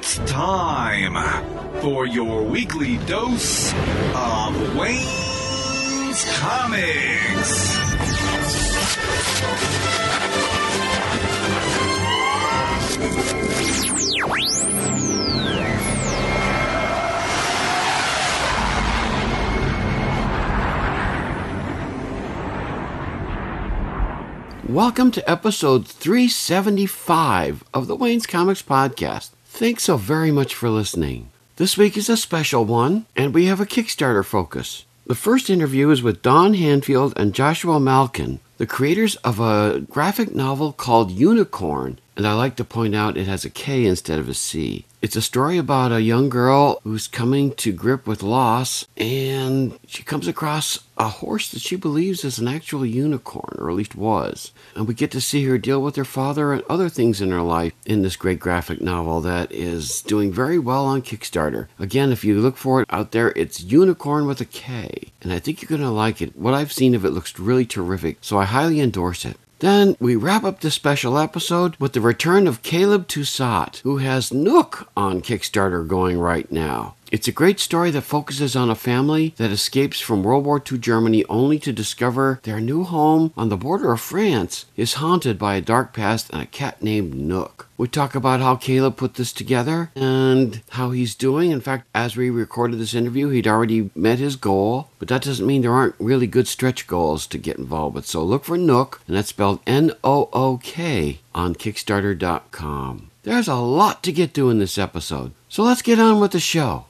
It's time for your weekly dose of Wayne's Comics. Welcome to episode 375 of the Wayne's Comics Podcast. Thanks so very much for listening. This week is a special one, and we have a Kickstarter focus. The first interview is with Don Handfield and Joshua Malkin, the creators of a graphic novel called Unicorn, and I like to point out it has a K instead of a C. It's a story about a young girl who's coming to grip with loss, and she comes across a horse that she believes is an actual unicorn, or at least was. And we get to see her deal with her father and other things in her life in this great graphic novel that is doing very well on Kickstarter. Again, if you look for it out there, it's Unicorn with a K, and I think you're going to like it. What I've seen of it looks really terrific, so I highly endorse it. Then we wrap up this special episode with the return of Caleb Toussaint, who has Nook on Kickstarter going right now. It's a great story that focuses on a family that escapes from World War II Germany only to discover their new home on the border of France is haunted by a dark past and a cat named Nook. We talk about how Caleb put this together and how he's doing. In fact, as we recorded this interview, he'd already met his goal, but that doesn't mean there aren't really good stretch goals to get involved with. So look for Nook, and that's spelled N-O-O-K, on Kickstarter.com. There's a lot to get to in this episode, so let's get on with the show.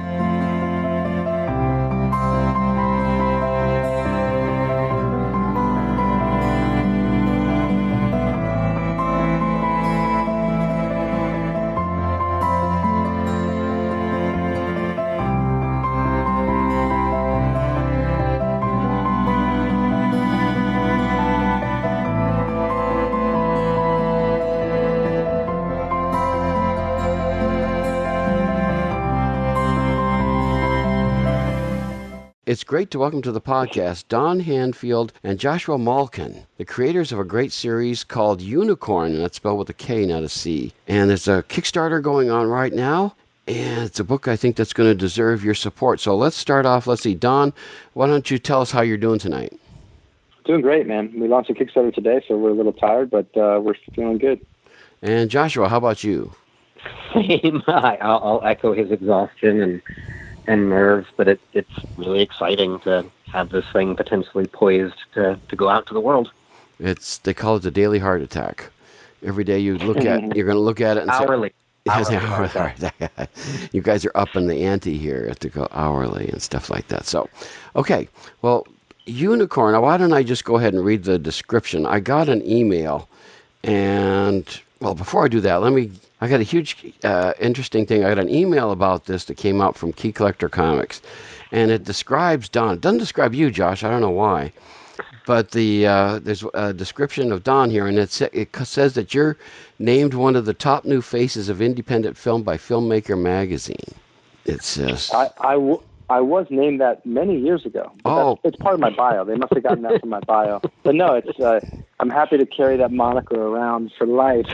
It's great to welcome to the podcast Don Handfield and Joshua Malkin, the creators of a great series called Unicorn, and that's spelled with a K, not a C. And there's a Kickstarter going on right now, and it's a book I think that's going to deserve your support. So let's start off. Let's see, Don, why don't you tell us how you're doing tonight? Doing great, man. We launched a Kickstarter today, so we're a little tired, but we're feeling good. And Joshua, how about you? Same. I'll echo his exhaustion and nerves, but it's really exciting to have this thing potentially poised to go out to the world. They call it the daily heart attack. Every day you're going to look at it and hourly. Say, hourly. You guys are up in the ante here to go hourly and stuff like that. So, okay, well, Unicorn. Why don't I just go ahead and read the description? I got an email, and well, before I do that, I got a huge, interesting thing. I got an email about this that came out from Key Collector Comics, and it describes Don. It doesn't describe you, Josh. I don't know why, but there's a description of Don here, and it says that you're named one of the top new faces of independent film by Filmmaker Magazine. It says I was named that many years ago. It's part of my bio. They must have gotten that from my bio. But no, it's I'm happy to carry that moniker around for life.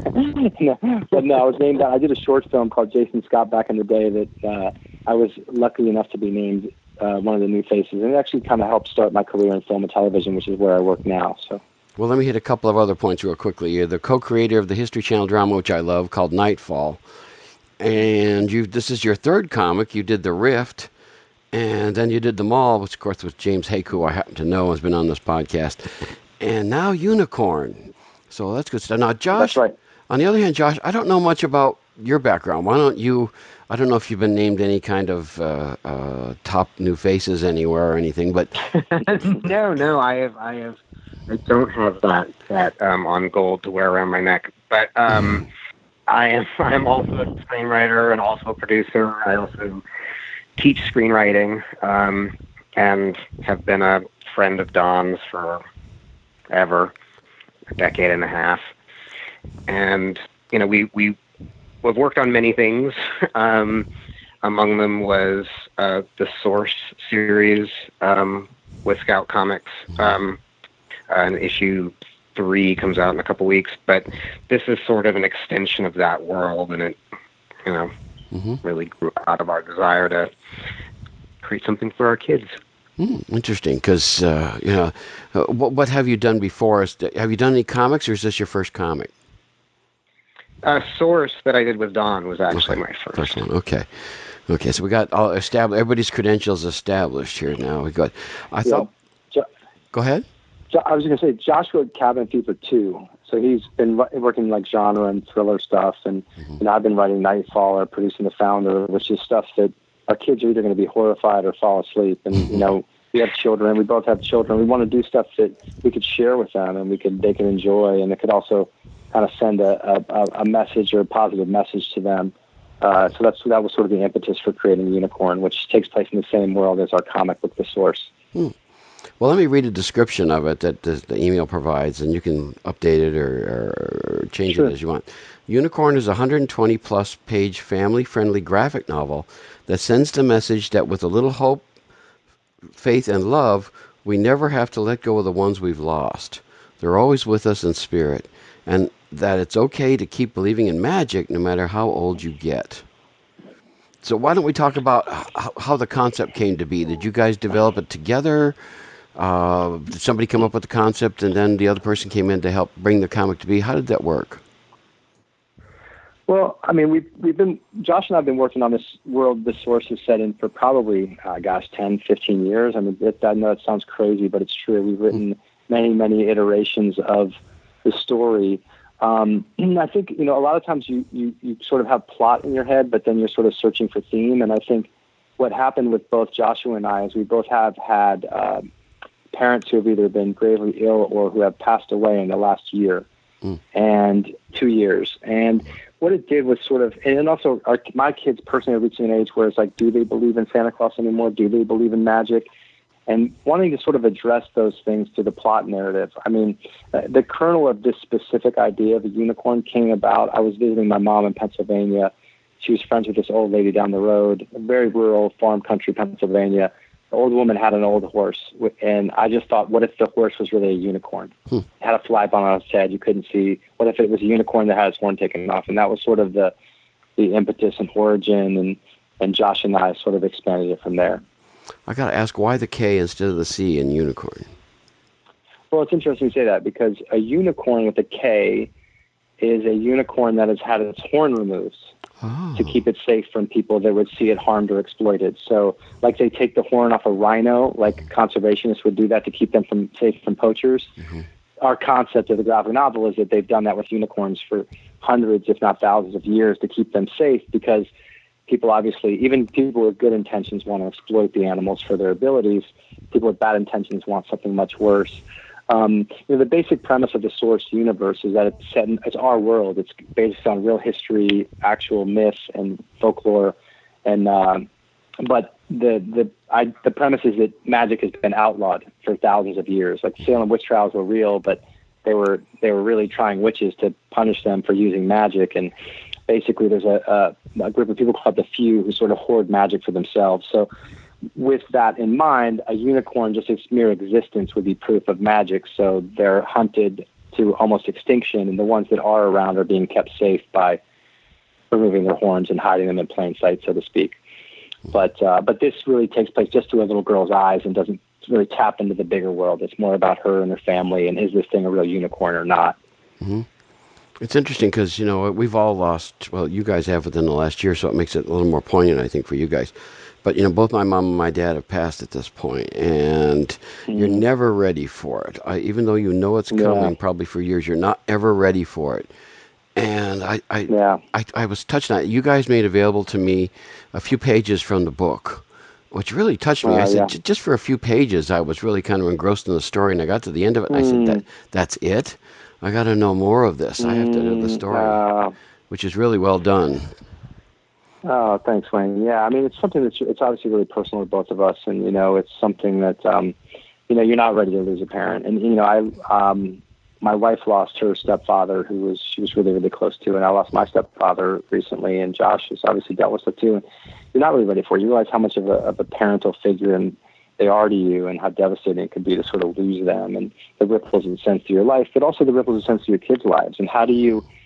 But no, I was named that. I did a short film called Jason Scott back in the day that I was lucky enough to be named one of the new faces. And it actually kind of helped start my career in film and television, which is where I work now. So. Well, let me hit a couple of other points real quickly. You're the co-creator of the History Channel drama, which I love, called Nightfall. And this is your third comic. You did The Rift. And then you did The Mall, which, of course, was James Hake, who I happen to know has been on this podcast. And now Unicorn. So that's good stuff. Now, Josh, that's right. On the other hand, Josh, I don't know much about your background. Why don't you, I don't know if you've been named any kind of top new faces anywhere or anything, but... No, I don't have that on gold to wear around my neck. But I'm also a screenwriter and also a producer. I also teach screenwriting, and have been a friend of Don's for ever, a decade and a half. And, we've worked on many things. Among them was the Source series with Scout Comics. And issue 3 comes out in a couple weeks, but this is sort of an extension of that world, and it really grew out of our desire to create something for our kids. Interesting, because what have you done before? Have you done any comics, or is this your first comic? Source that I did with Don was actually my first one. Okay, so we got all established. Everybody's credentials established here now. We got. Go ahead. I was going to say Josh wrote Cabin Fever 2, so he's been working like genre and thriller stuff, and I've been writing Nightfall or producing The Founder, which is stuff that our kids are either going to be horrified or fall asleep. And we have children. We both have children. We want to do stuff that we could share with them, and they could enjoy, and it could also kind of send a message or a positive message to them. So that was sort of the impetus for creating Unicorn, which takes place in the same world as our comic book, The Source. Well, let me read a description of it that the email provides, and you can update it or change it as you want. Unicorn is a 120-plus page family-friendly graphic novel that sends the message that with a little hope, faith, and love, we never have to let go of the ones we've lost. They're always with us in spirit, and that it's okay to keep believing in magic no matter how old you get. So why don't we talk about how the concept came to be? Did you guys develop it together? Did somebody come up with the concept and then the other person came in to help bring the comic to be? How did that work? Well, I mean, Josh and I have been working on this world, The Source is set in for probably, 10, 15 years. I mean, I know it sounds crazy, but it's true. We've written many, many iterations of the story. And I think, a lot of times you sort of have plot in your head, but then you're sort of searching for theme. And I think what happened with both Joshua and I is we both have had parents who have either been gravely ill or who have passed away in the last year and 2 years. And what it did was sort of, and also my kids personally are reaching an age where it's like, do they believe in Santa Claus anymore? Do they believe in magic? And wanting to sort of address those things to the plot narrative. I mean, the kernel of this specific idea of a unicorn came about. I was visiting my mom in Pennsylvania. She was friends with this old lady down the road, very rural farm country Pennsylvania. The old woman had an old horse, and I just thought, what if the horse was really a unicorn? It had a fly bone on its head you couldn't see. What if it was a unicorn that had its horn taken off? And that was sort of the impetus and origin, and Josh and I sort of expanded it from there. I got to ask, why the K instead of the C in unicorn? Well, it's interesting you say that because a unicorn with a K is a unicorn that has had its horn removed to keep it safe from people that would see it harmed or exploited. So like they take the horn off a rhino, like conservationists would do that to keep them safe from poachers. Our concept of the graphic novel is that they've done that with unicorns for hundreds, if not thousands of years to keep them safe because people obviously, even people with good intentions want to exploit the animals for their abilities. People with bad intentions want something much worse. The basic premise of the Source universe is that it's our world. It's based on real history, actual myths, and folklore. And but the premise is that magic has been outlawed for thousands of years. Like Salem witch trials were real, but they were really trying witches to punish them for using magic. And basically, there's a group of people called the Few who sort of hoard magic for themselves. So with that in mind, a unicorn, just its mere existence, would be proof of magic. So they're hunted to almost extinction, and the ones that are around are being kept safe by removing their horns and hiding them in plain sight, so to speak. But this really takes place just through a little girl's eyes and doesn't really tap into the bigger world. It's more about her and her family, and is this thing a real unicorn or not? It's interesting because, we've all lost, well, you guys have within the last year, so it makes it a little more poignant, I think, for you guys. But, both my mom and my dad have passed at this point, and you're never ready for it. Even though you know it's coming probably for years, you're not ever ready for it. And I was touched on it. You guys made available to me a few pages from the book, which really touched me. I said, just for a few pages, I was really kind of engrossed in the story, and I got to the end of it, and I said, that's it? I got to know more of this. I have to know the story, which is really well done. Oh, thanks, Wayne. Yeah, I mean, it's something it's obviously really personal to both of us, and it's something that you're not ready to lose a parent. And my wife lost her stepfather, who she was really, really close to, and I lost my stepfather recently, and Josh has obviously dealt with it too. And you're not really ready for it. You realize how much of a parental figure and they are to you, and how devastating it can be to sort of lose them, and the ripples it sends to your life, but also the ripples it sends to your kids' lives. And how do you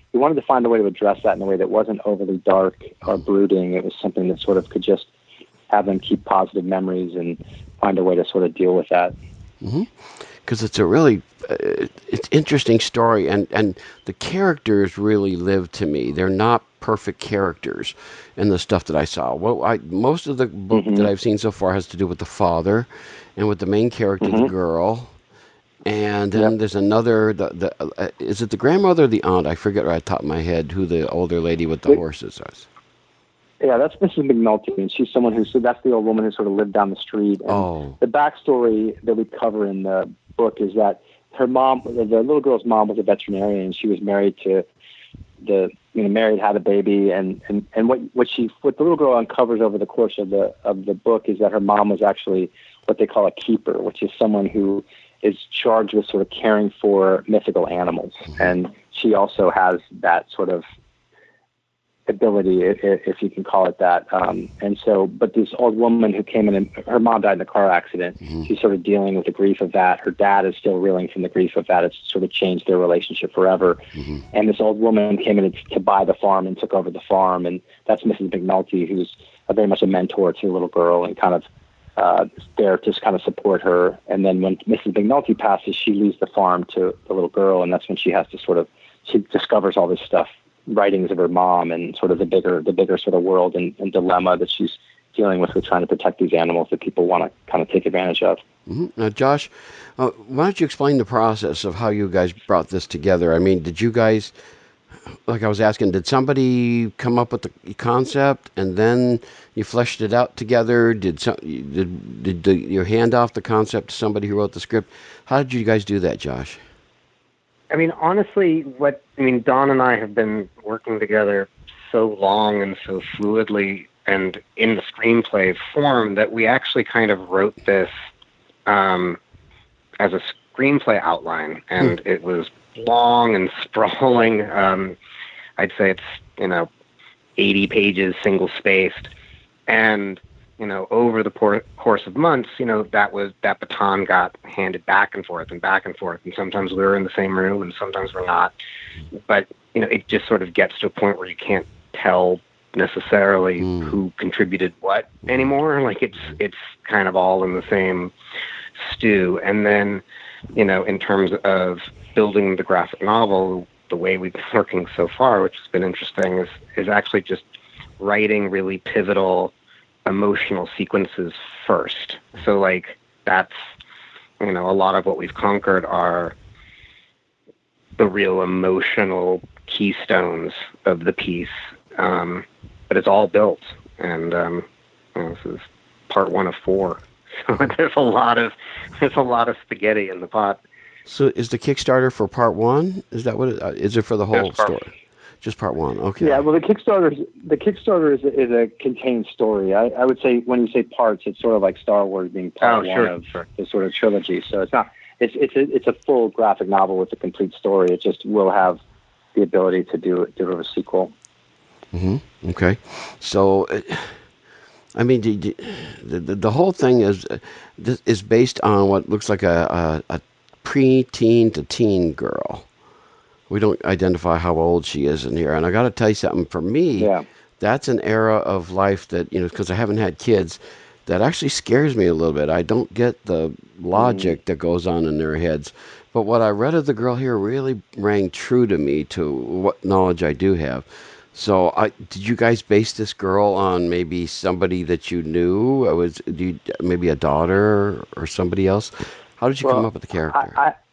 we wanted to find a way to address that in a way that wasn't overly dark or brooding. It was something that sort of could just have them keep positive memories and find a way to sort of deal with that. Because it's a really it's interesting story, and the characters really live to me. They're not perfect characters in the stuff that I saw. Most of the book that I've seen so far has to do with the father and with the main character, the girl. And then there's another, is it the grandmother or the aunt? I forget right off the top of my head who the older lady with the horses is. Yeah, that's Mrs. McNulty, and she's someone that's the old woman who sort of lived down the street. And the backstory that we cover in the book is that her mom, the little girl's mom, was a veterinarian, and she was married to married, had a baby, and what the little girl uncovers over the course of the book is that her mom was actually what they call a keeper, which is someone who is charged with sort of caring for mythical animals, and she also has that sort of ability, if you can call it that. But this old woman who came in, and her mom died in a car accident. She's sort of dealing with the grief of that. Her dad is still reeling from the grief of that. It's sort of changed their relationship forever. And this old woman came in to buy the farm and took over the farm. And that's Mrs. McNulty, who's very much a mentor to the little girl and kind of there to kind of support her. And then when Mrs. McNulty passes, she leaves the farm to the little girl. And that's when she has to she discovers all this stuff, writings of her mom, and sort of the bigger sort of world and dilemma that she's dealing with trying to protect these animals that people want to kind of take advantage of. Now, Josh, why don't you explain the process of how you guys brought this together? I mean, did you guys, like I was asking, did somebody come up with the concept and then you fleshed it out together? Did you hand off the concept to somebody who wrote the script? How did you guys do that, Josh? I mean, honestly, Don and I have been working together so long and so fluidly and in the screenplay form that we actually kind of wrote this as a screenplay outline, and it was long and sprawling. I'd say it's, 80 pages, single-spaced, and over the course of months, that baton got handed back and forth, and sometimes we were in the same room and sometimes we're not. But, it just sort of gets to a point where you can't tell necessarily who contributed what anymore. Like it's kind of all in the same stew. And then, in terms of building the graphic novel, the way we've been working so far, which has been interesting, is actually just writing really pivotal emotional sequences first. So that's, a lot of what we've conquered are the real emotional keystones of the piece. But it's all built, and this is part 1 of 4. So there's a lot of spaghetti in the pot. So is the Kickstarter for part 1? Is that what is it for the whole story? Just part 1, okay. Yeah, well, the Kickstarter is a contained story. I would say when you say parts, it's sort of like Star Wars being part 1 of the sort of trilogy. So it's not. It's a full graphic novel with a complete story. It just will have the ability to do a sequel. Okay, so I mean, the whole thing is based on what looks like a pre-teen to teen girl. We don't identify how old she is in here. And I got to tell you something, for me, that's an era of life that, because I haven't had kids, that actually scares me a little bit. I don't get the logic that goes on in their heads. But what I read of the girl here really rang true to me, to what knowledge I do have. So did you guys base this girl on maybe somebody that you knew? Maybe a daughter or somebody else? How did you come up with the character?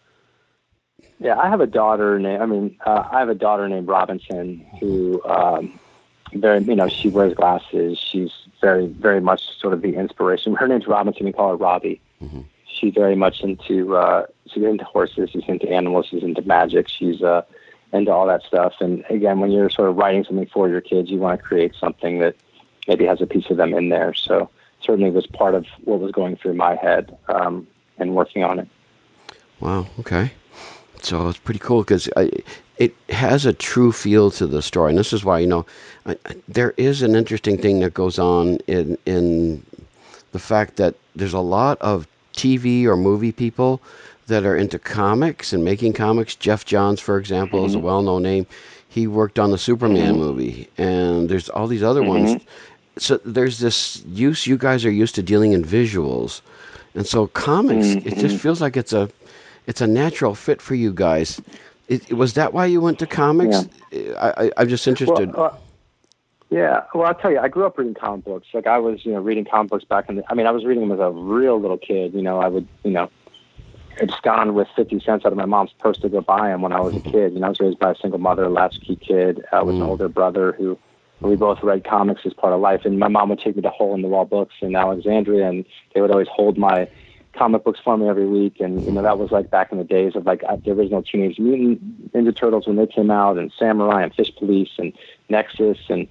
I have a daughter named Robinson who, she wears glasses. She's very, very much sort of the inspiration. Her name's Robinson. We call her Robbie. She's very much into horses. She's into animals. She's into magic. She's into all that stuff. And again, when you're sort of writing something for your kids, you want to create something that maybe has a piece of them in there. So certainly was part of what was going through my head and working on it. Wow. Okay. So it's pretty cool because it has a true feel to the story. And this is why, there is an interesting thing that goes on in the fact that there's a lot of TV or movie people that are into comics and making comics. Jeff Johns, for example, is a well-known name. he worked on the Superman movie, and there's all these other ones. So there's this use. You guys are used to dealing in visuals, and so comics. It just feels like it's a natural fit for you guys. Was that why you went to comics? Yeah. I'm just interested. Yeah, well, I'll tell you, I grew up reading comic books. Like, I was, reading comic books back I was reading them as a real little kid. I would, abscond with 50 cents out of my mom's purse to go buy them when I was a kid. I was raised by a single mother, latchkey kid, with an older brother who we both read comics as part of life. And my mom would take me to hole-in-the-wall books in Alexandria, and they would always hold my comic books for me every week. And, that was like back in the days of like the original Teenage Mutant Ninja Turtles when they came out, and Samurai and Fish Police and Nexus and,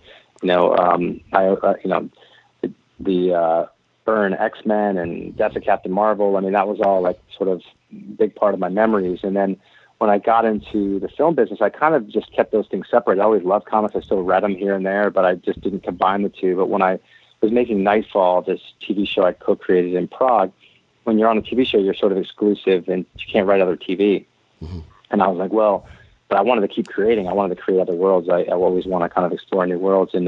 the Byrne X-Men and Death of Captain Marvel. I mean, that was all like sort of big part of my memories. And then when I got into the film business, I kind of just kept those things separate. I always loved comics. I still read them here and there, but I just didn't combine the two. But when I was making Nightfall, this TV show I co-created in Prague, when you're on a TV show, you're sort of exclusive and you can't write other TV. And I was like, well, but I wanted to keep creating. I wanted to create other worlds. I always want to kind of explore new worlds. And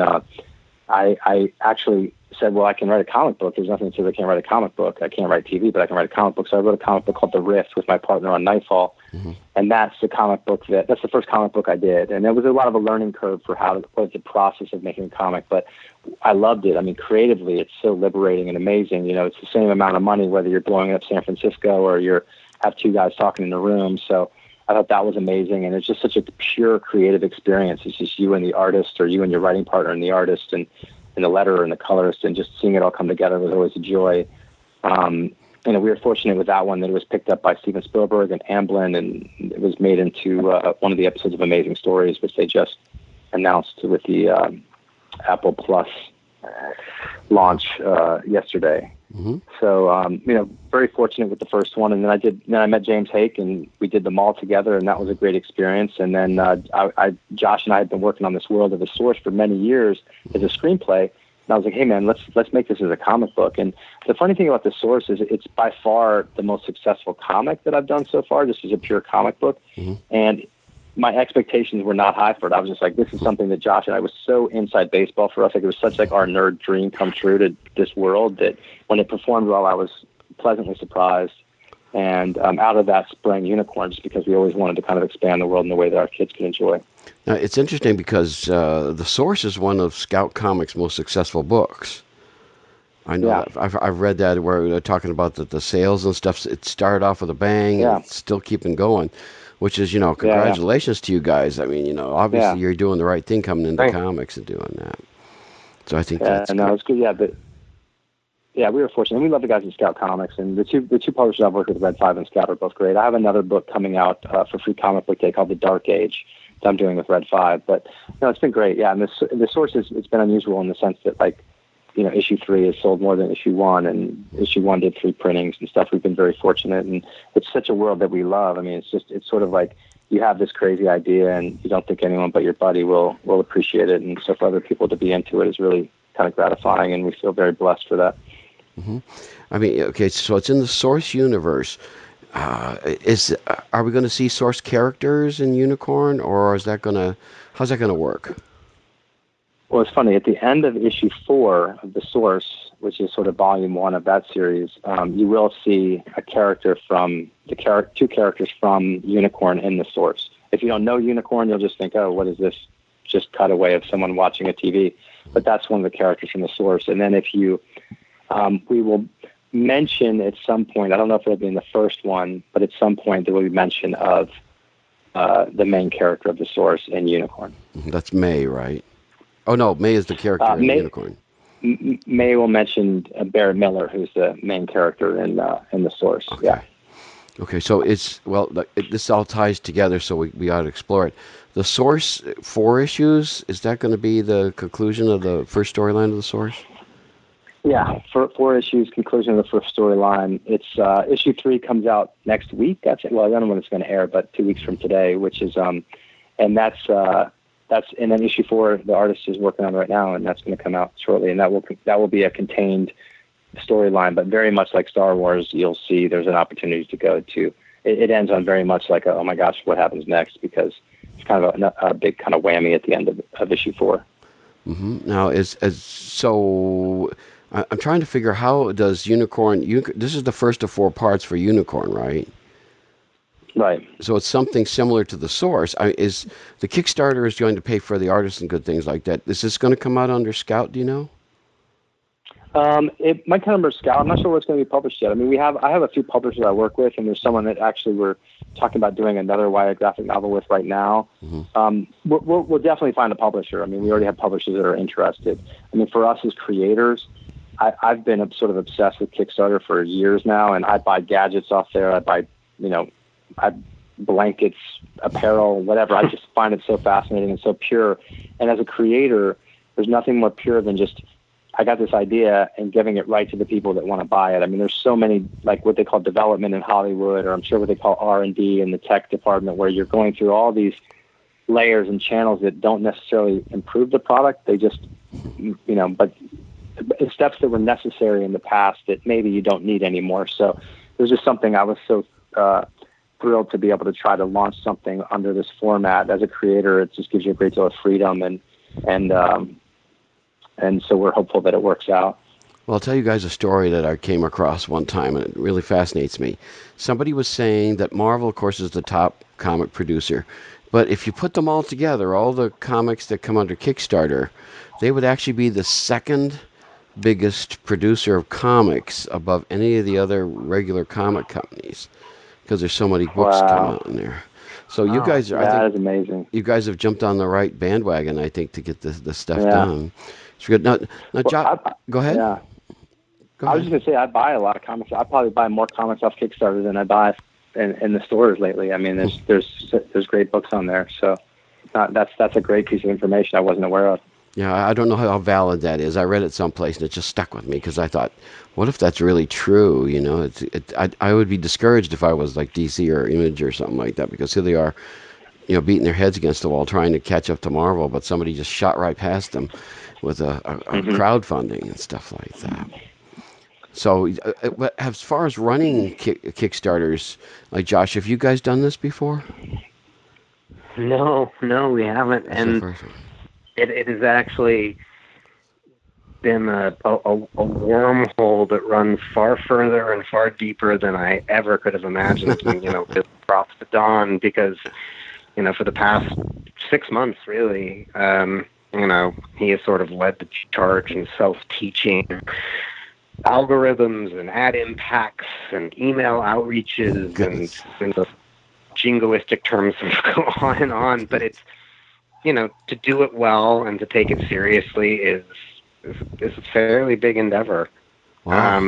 I actually said, well, I can write a comic book. There's nothing that says I can't write a comic book. I can't write TV, but I can write a comic book. So I wrote a comic book called The Rift with my partner on Nightfall. And that's the comic book that's the first comic book I did. And it was a lot of a learning curve for what the process of making a comic, but I loved it. I mean, creatively, it's so liberating and amazing. It's the same amount of money, whether you're blowing up San Francisco or have two guys talking in a room. So I thought that was amazing. And it's just such a pure creative experience. It's just you and the artist, or you and your writing partner and the artist, and the letterer and the colorist, and just seeing it all come together was always a joy. We were fortunate with that one that it was picked up by Steven Spielberg and Amblin, and it was made into one of the episodes of Amazing Stories, which they just announced with the Apple Plus launch yesterday. So, very fortunate with the first one. And then I met James Hake, and we did them all together, and that was a great experience. And then Josh and I had been working on this World of the Source for many years as a screenplay. And I was like, hey, man, let's make this as a comic book. And the funny thing about The Source is it's by far the most successful comic that I've done so far, just as a pure comic book. And my expectations were not high for it. I was just like, this is something that Josh and I was so inside baseball for us. Like, it was such like our nerd dream come true to this world that when it performed well, I was pleasantly surprised. And out of that sprang Unicorn, just because we always wanted to kind of expand the world in a way that our kids could enjoy. Now, it's interesting because The Source is one of Scout Comics' most successful books. I know. Yeah. I've read that where they're talking about the sales and stuff. It started off with a bang, and it's still keeping going, which is, congratulations to you guys. I mean, obviously you're doing the right thing coming into comics and doing that. So I think that's good. It's good. Yeah, but we were fortunate. We love the guys at Scout Comics, and the two publishers I've worked with, Red 5 and Scout, are both great. I have another book coming out for Free Comic Book Day called The Dark Age that I'm doing with Red 5. But it's been great. Yeah, and the Source it's been unusual in the sense that issue 3 has sold more than issue 1, and issue 1 did 3 printings and stuff. We've been very fortunate, and it's such a world that we love. I mean, it's sort of like you have this crazy idea, and you don't think anyone but your buddy will appreciate it. And so for other people to be into it is really kind of gratifying, and we feel very blessed for that. I mean, okay, so it's in the Source universe. Are we going to see Source characters in Unicorn, or how's that going to work? Well, it's funny. At the end of issue 4 of The Source, which is sort of volume 1 of that series, you will see a character from two characters from Unicorn in The Source. If you don't know Unicorn, you'll just think, oh, what is this? Just cutaway of someone watching a TV. But that's one of the characters from The Source. And then we will mention at some point, I don't know if it'll be in the first one, but at some point there will be mention of the main character of The Source in Unicorn. That's May, right? Oh, no, May is the character in Unicorn. May will mention Barrett Miller, who's the main character in The Source. Okay. Yeah. Okay, so this all ties together, so we ought to explore it. The Source, 4 issues, is that going to be the conclusion of the first storyline of The Source? Yeah, for 4 issues, conclusion of the first storyline. It's issue 3 comes out next week. I don't know when it's going to air, but 2 weeks from today, which is and that's and then issue 4 the artist is working on right now, and that's going to come out shortly, and that will be a contained storyline, but very much like Star Wars. You'll see there's an opportunity to go to. It ends on very much like oh my gosh, what happens next? Because it's kind of a big kind of whammy at the end of issue 4. Mm-hmm. Now, so I'm trying to figure, how does Unicorn? This is the first of 4 parts for Unicorn, right? Right. So it's something similar to the source. Is the Kickstarter is going to pay for the artists and good things like that? Is this going to come out under Scout? Do you know? It might come under Scout. I'm not sure what's going to be published yet. I mean, I have a few publishers I work with, and there's someone that actually we're talking about doing another YA graphic novel with right now. Mm-hmm. We'll definitely find a publisher. I mean, we already have publishers that are interested. I mean, for us as creators, I've been sort of obsessed with Kickstarter for years now, and I buy gadgets off there. I buy, blankets, apparel, whatever. I just find it so fascinating and so pure. And as a creator, there's nothing more pure than just, I got this idea and giving it right to the people that want to buy it. I mean, there's so many, like what they call development in Hollywood, or I'm sure what they call R&D in the tech department, where you're going through all these layers and channels that don't necessarily improve the product. They just, but it's steps that were necessary in the past that maybe you don't need anymore. So there's just something I was so thrilled to be able to try to launch something under this format. As a creator, it just gives you a great deal of freedom, and so we're hopeful that it works out. Well, I'll tell you guys a story that I came across one time, and it really fascinates me. Somebody was saying that Marvel, of course, is the top comic producer, but if you put them all together, all the comics that come under Kickstarter, they would actually be the second biggest producer of comics above any of the other regular comic companies, because there's so many books come out in there. So you guys are, that is amazing. You guys have jumped on the right bandwagon, I think, to get the stuff done. It's good. Now, go ahead. Yeah. I was just going to say, I buy a lot of comics. I probably buy more comics off Kickstarter than I buy in the stores lately. I mean, there's great books on there. So that's a great piece of information I wasn't aware of. Yeah, I don't know how valid that is. I read it someplace and it just stuck with me, because I thought, what if that's really true? I would be discouraged if I was like DC or Image or something like that, because here they are, beating their heads against the wall trying to catch up to Marvel, but somebody just shot right past them with a crowdfunding and stuff like that. So as far as running Kickstarters, like Josh, have you guys done this before? No, we haven't. And it has actually been a wormhole that runs far further and far deeper than I ever could have imagined. Props to Don, because, for the past 6 months, really, he has sort of led the charge in self-teaching algorithms and ad impacts and email outreaches and the jingoistic terms go on and on. But it's, to do it well and to take it seriously is a fairly big endeavor. Wow.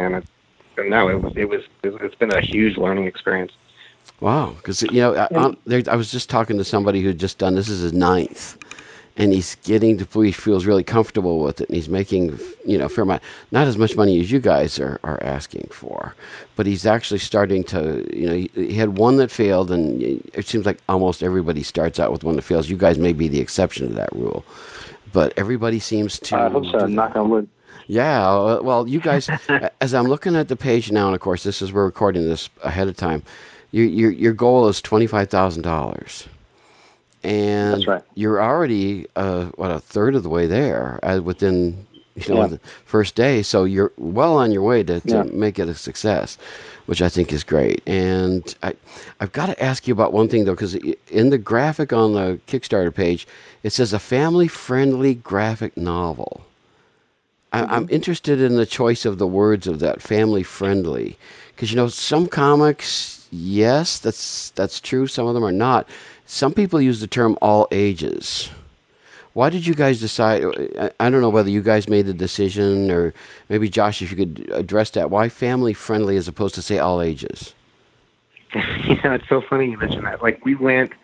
It's been a huge learning experience. Wow, because I was just talking to somebody who'd just done this is his 9th, and he's getting to he feels really comfortable with it, and he's making fair amount, not as much money as you guys are asking for, but he's actually starting to he had one that failed, and it seems like almost everybody starts out with one that fails. You guys may be the exception to that rule, but everybody seems to. I hope so. Knock on wood. Yeah, well, you guys, as I'm looking at the page now, and of course we're recording this ahead of time. Your goal is $25,000, and that's right. You're already a third of the way there within the first day. So you're well on your way to make it a success, which I think is great. And I've got to ask you about one thing though, because in the graphic on the Kickstarter page, it says a family-friendly graphic novel. I'm interested in the choice of the words of that, family-friendly, because some comics. Yes, that's true. Some of them are not. Some people use the term all ages. Why did you guys decide? I don't know whether you guys made the decision, or maybe Josh, if you could address that. Why family friendly as opposed to say all ages? It's so funny you mentioned that. Like, we went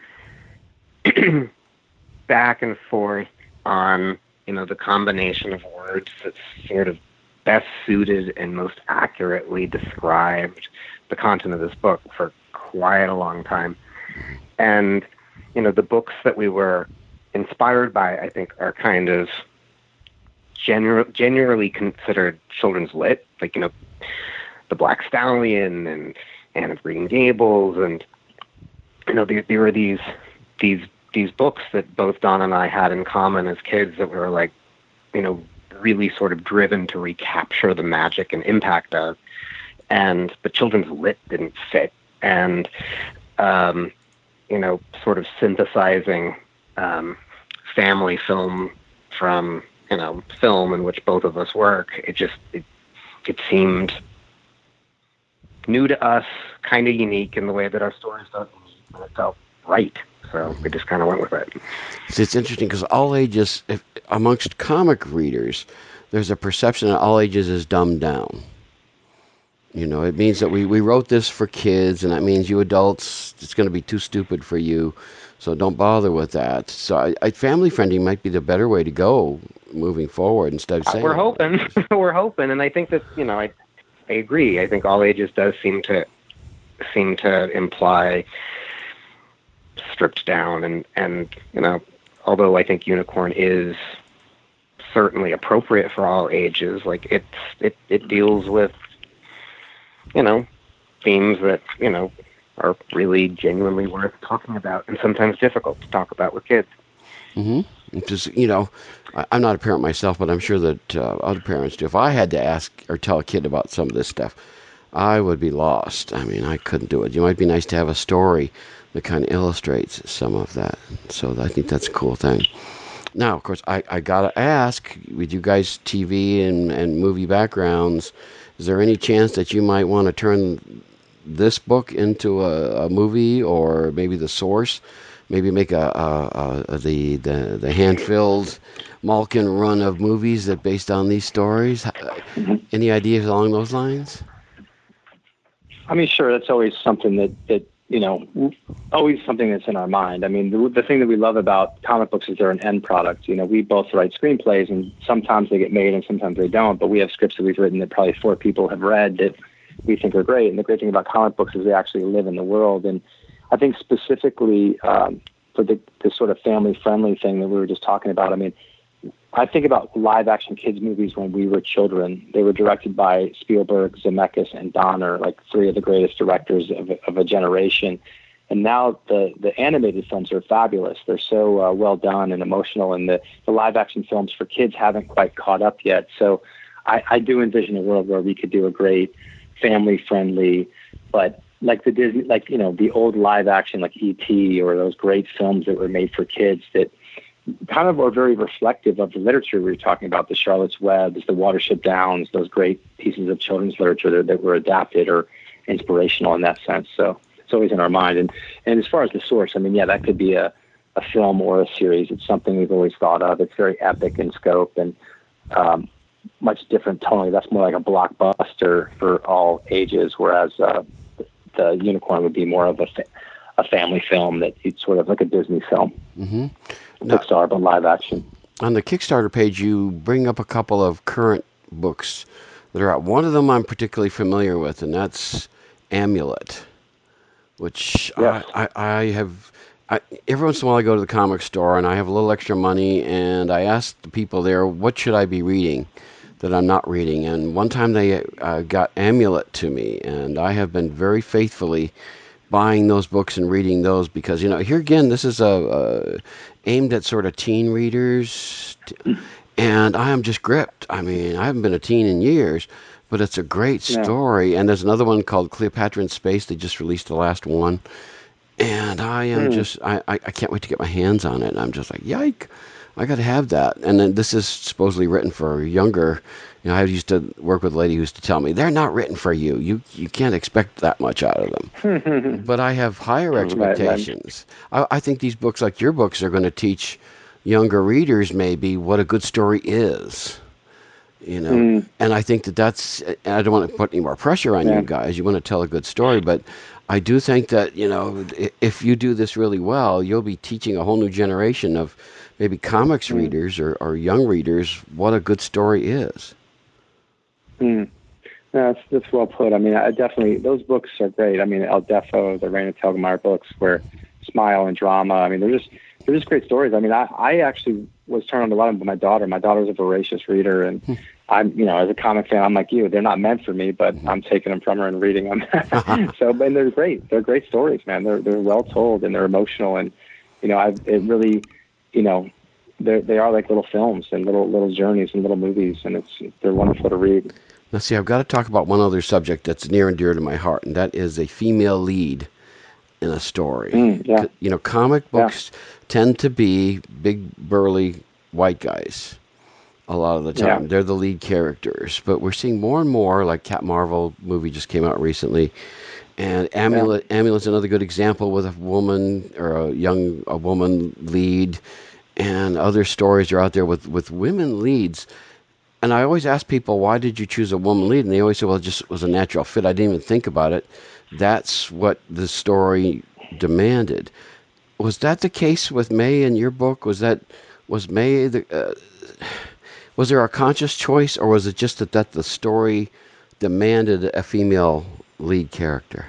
back and forth on the combination of words that sort of best suited and most accurately described the content of this book for quite a long time. And, the books that we were inspired by, I think, are kind of generally considered children's lit, like, The Black Stallion and Anne of Green Gables. And, there were these these books that both Don and I had in common as kids that we were like, really sort of driven to recapture the magic and impact of, and the children's lit didn't fit. And, sort of synthesizing family film from, film in which both of us work, it seemed new to us, kind of unique in the way that our stories felt, and it felt right. So we just kind of went with it. See, it's interesting because all ages, amongst comic readers, there's a perception that all ages is dumbed down. It means that we wrote this for kids, and that means you adults, it's going to be too stupid for you, so don't bother with that. So family friendly might be the better way to go moving forward instead of saying... We're hoping. We're hoping, and I think that, I agree. I think all ages does seem to imply stripped down, and although I think Unicorn is certainly appropriate for all ages, like it deals with themes that are really genuinely worth talking about, and sometimes difficult to talk about with kids. Mm-hmm. Just I'm not a parent myself, but I'm sure that other parents do. If I had to ask or tell a kid about some of this stuff, I would be lost. I mean, I couldn't do it. It might be nice to have a story that kind of illustrates some of that. So I think that's a cool thing. Now, of course, I got to ask, with you guys TV and movie backgrounds, is there any chance that you might want to turn this book into a movie, or maybe the source? Maybe make the hand-filled Malkin run of movies that based on these stories? Any ideas along those lines? I mean, sure. That's always something that always something that's in our mind. I mean, the thing that we love about comic books is they're an end product. We both write screenplays, and sometimes they get made and sometimes they don't. But we have scripts that we've written that probably 4 people have read that we think are great. And the great thing about comic books is they actually live in the world. And I think specifically for the sort of family-friendly thing that we were just talking about, I mean, I think about live-action kids' movies when we were children. They were directed by Spielberg, Zemeckis, and Donner, like 3 of the greatest directors of a generation. And now the animated films are fabulous. They're so well done and emotional, and the live-action films for kids haven't quite caught up yet. So I do envision a world where we could do a great family-friendly, but like the Disney, the old live-action like E.T. or those great films that were made for kids that kind of are very reflective of the literature we were talking about, the Charlotte's Web, the Watership Downs, those great pieces of children's literature that were adapted or inspirational in that sense. So it's always in our mind. And as far as the source, I mean, yeah, that could be a film or a series. It's something we've always thought of. It's very epic in scope and much different tonally. That's more like a blockbuster for all ages, whereas the Unicorn would be more of a family film that it's sort of like a Disney film. Mm-hmm. Pixar, but live action. On the Kickstarter page, you bring up a couple of current books that are out. One of them I'm particularly familiar with, and that's Amulet, which yes. I have... every once in a while I go to the comic store and I have a little extra money, and I ask the people there, what should I be reading that I'm not reading? And one time they got Amulet to me, and I have been very faithfully buying those books and reading those because, here again, this is aimed at sort of teen readers, and I am just gripped. I mean, I haven't been a teen in years, but it's a great story. And there's another one called Cleopatra in Space. They just released the last one, and I am I can't wait to get my hands on it. And I'm just like, yike, I got to have that. And then this is supposedly written for younger. I used to work with a lady who used to tell me, they're not written for you. You can't expect that much out of them. But I have higher expectations. Right. I think these books, like your books, are going to teach younger readers maybe what a good story is. And I think that's, I don't want to put any more pressure on you guys. You want to tell a good story, but I do think that, if you do this really well, you'll be teaching a whole new generation of maybe comics readers or young readers what a good story is. No, that's well put. I mean, I definitely, those books are great. I mean, El Defo, the Raina Telgemeier books, where smile and drama. I mean, they're just great stories. I mean, I actually was turned on to a lot of them by my daughter. My daughter's a voracious reader, and I'm, as a comic fan, I'm like you. They're not meant for me, but I'm taking them from her and reading them. And they're great. They're great stories, man. They're well told and they're emotional, and it really, they are like little films and little journeys and little movies, and they're wonderful to read. Let's see, I've got to talk about one other subject that's near and dear to my heart, and that is a female lead in a story. Yeah. Comic books tend to be big, burly white guys a lot of the time. Yeah. They're the lead characters, but we're seeing more and more, like Captain Marvel movie just came out recently, and Amulet's another good example with a woman or a woman lead, and other stories are out there with women leads. And I always ask people, why did you choose a woman lead? And they always say, well, it just was a natural fit. I didn't even think about it. That's what the story demanded. Was that the case with May in your book? Was May was there a conscious choice, or was it just that the story demanded a female lead character?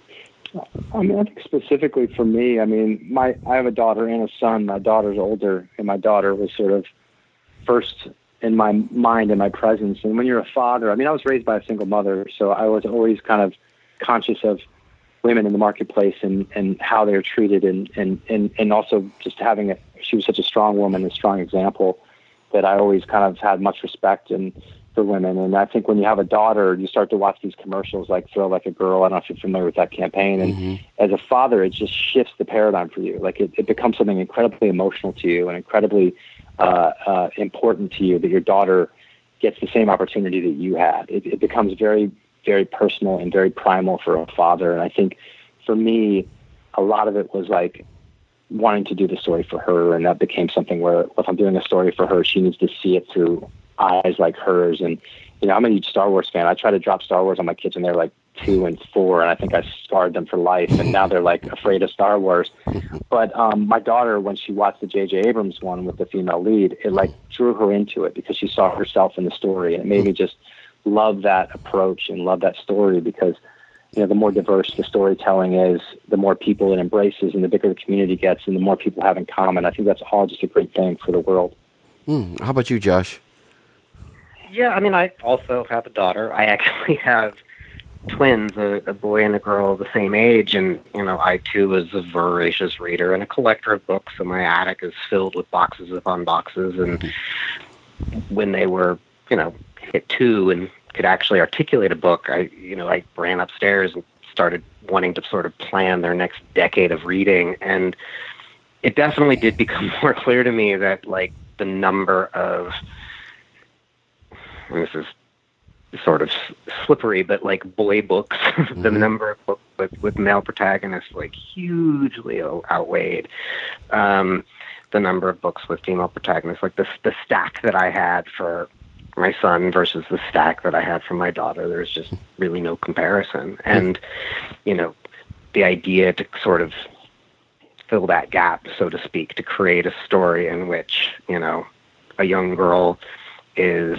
I think specifically for me, I have a daughter and a son. My daughter's older, and my daughter was sort of first in my mind and my presence. And when you're a father, I was raised by a single mother, so I was always kind of conscious of women in the marketplace and how they're treated, and also just she was such a strong woman, a strong example, that I always kind of had much respect for women. And I think when you have a daughter, you start to watch these commercials like Thrill Like a Girl. I don't know if you're familiar with that campaign. And as a father, it just shifts the paradigm for you. Like it becomes something incredibly emotional to you and incredibly important to you that your daughter gets the same opportunity that you had. It becomes very, very personal and very primal for a father. And I think for me, a lot of it was like wanting to do the story for her. And that became something where if I'm doing a story for her, she needs to see it through eyes like hers. And, I'm a huge Star Wars fan. I try to drop Star Wars on my kids when they're like 2 and 4, and I think I scarred them for life. And now they're like afraid of Star Wars. But my daughter, when she watched the J.J. Abrams one with the female lead, it like drew her into it because she saw herself in the story. And it made me just love that approach and love that story because, the more diverse the storytelling is, the more people it embraces and the bigger the community gets and the more people have in common. I think that's all just a great thing for the world. How about you, Josh? Yeah, I also have a daughter. I actually have twins, a boy and a girl the same age, and, I too was a voracious reader and a collector of books, so my attic is filled with boxes upon boxes, and when they were, hit 2 and could actually articulate a book, I ran upstairs and started wanting to sort of plan their next decade of reading, and it definitely did become more clear to me that, like, the number of, this is sort of slippery, but like boy books, the number of books with male protagonists like hugely outweighed the number of books with female protagonists. Like the stack that I had for my son versus the stack that I had for my daughter, there's just really no comparison. And, the idea to sort of fill that gap, so to speak, to create a story in which, a young girl is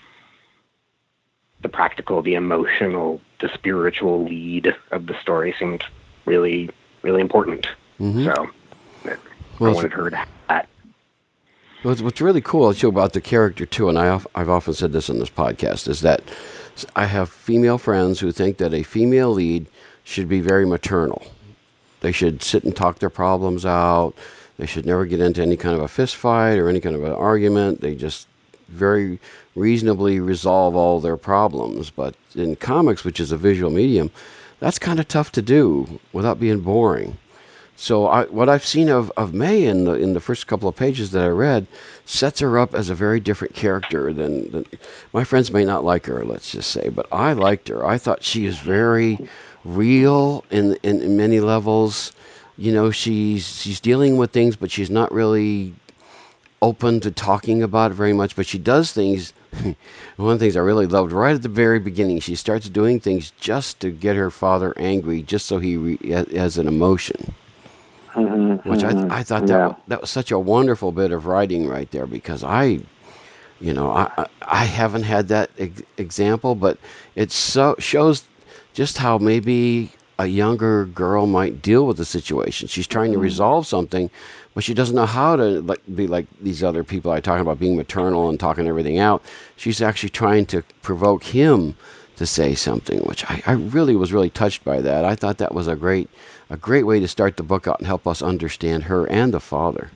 the practical, the emotional, the spiritual lead of the story seemed really, really important. So I wanted her to have that. What's really cool about the character too, and I've often said this on this podcast, is that I have female friends who think that a female lead should be very maternal. They should sit and talk their problems out. They should never get into any kind of a fist fight or any kind of an argument. They just very reasonably resolve all their problems. But in comics, which is a visual medium, that's kind of tough to do without being boring. So what I've seen of May in the first couple of pages that I read sets her up as a very different character than my friends may not like her, let's just say, but I liked her. I thought she is very real in many levels. She's dealing with things, but she's not really open to talking about it very much, but she does things. One of the things I really loved right at the very beginning, she starts doing things just to get her father angry, just so he has an emotion. Which I thought that was such a wonderful bit of writing right there, because I haven't had that example, but it shows just how maybe a younger girl might deal with the situation. She's trying to resolve something, but she doesn't know how to be like these other people I talk about, being maternal and talking everything out. She's actually trying to provoke him to say something, which I really was really touched by that. I thought that was a great way to start the book out and help us understand her and the father.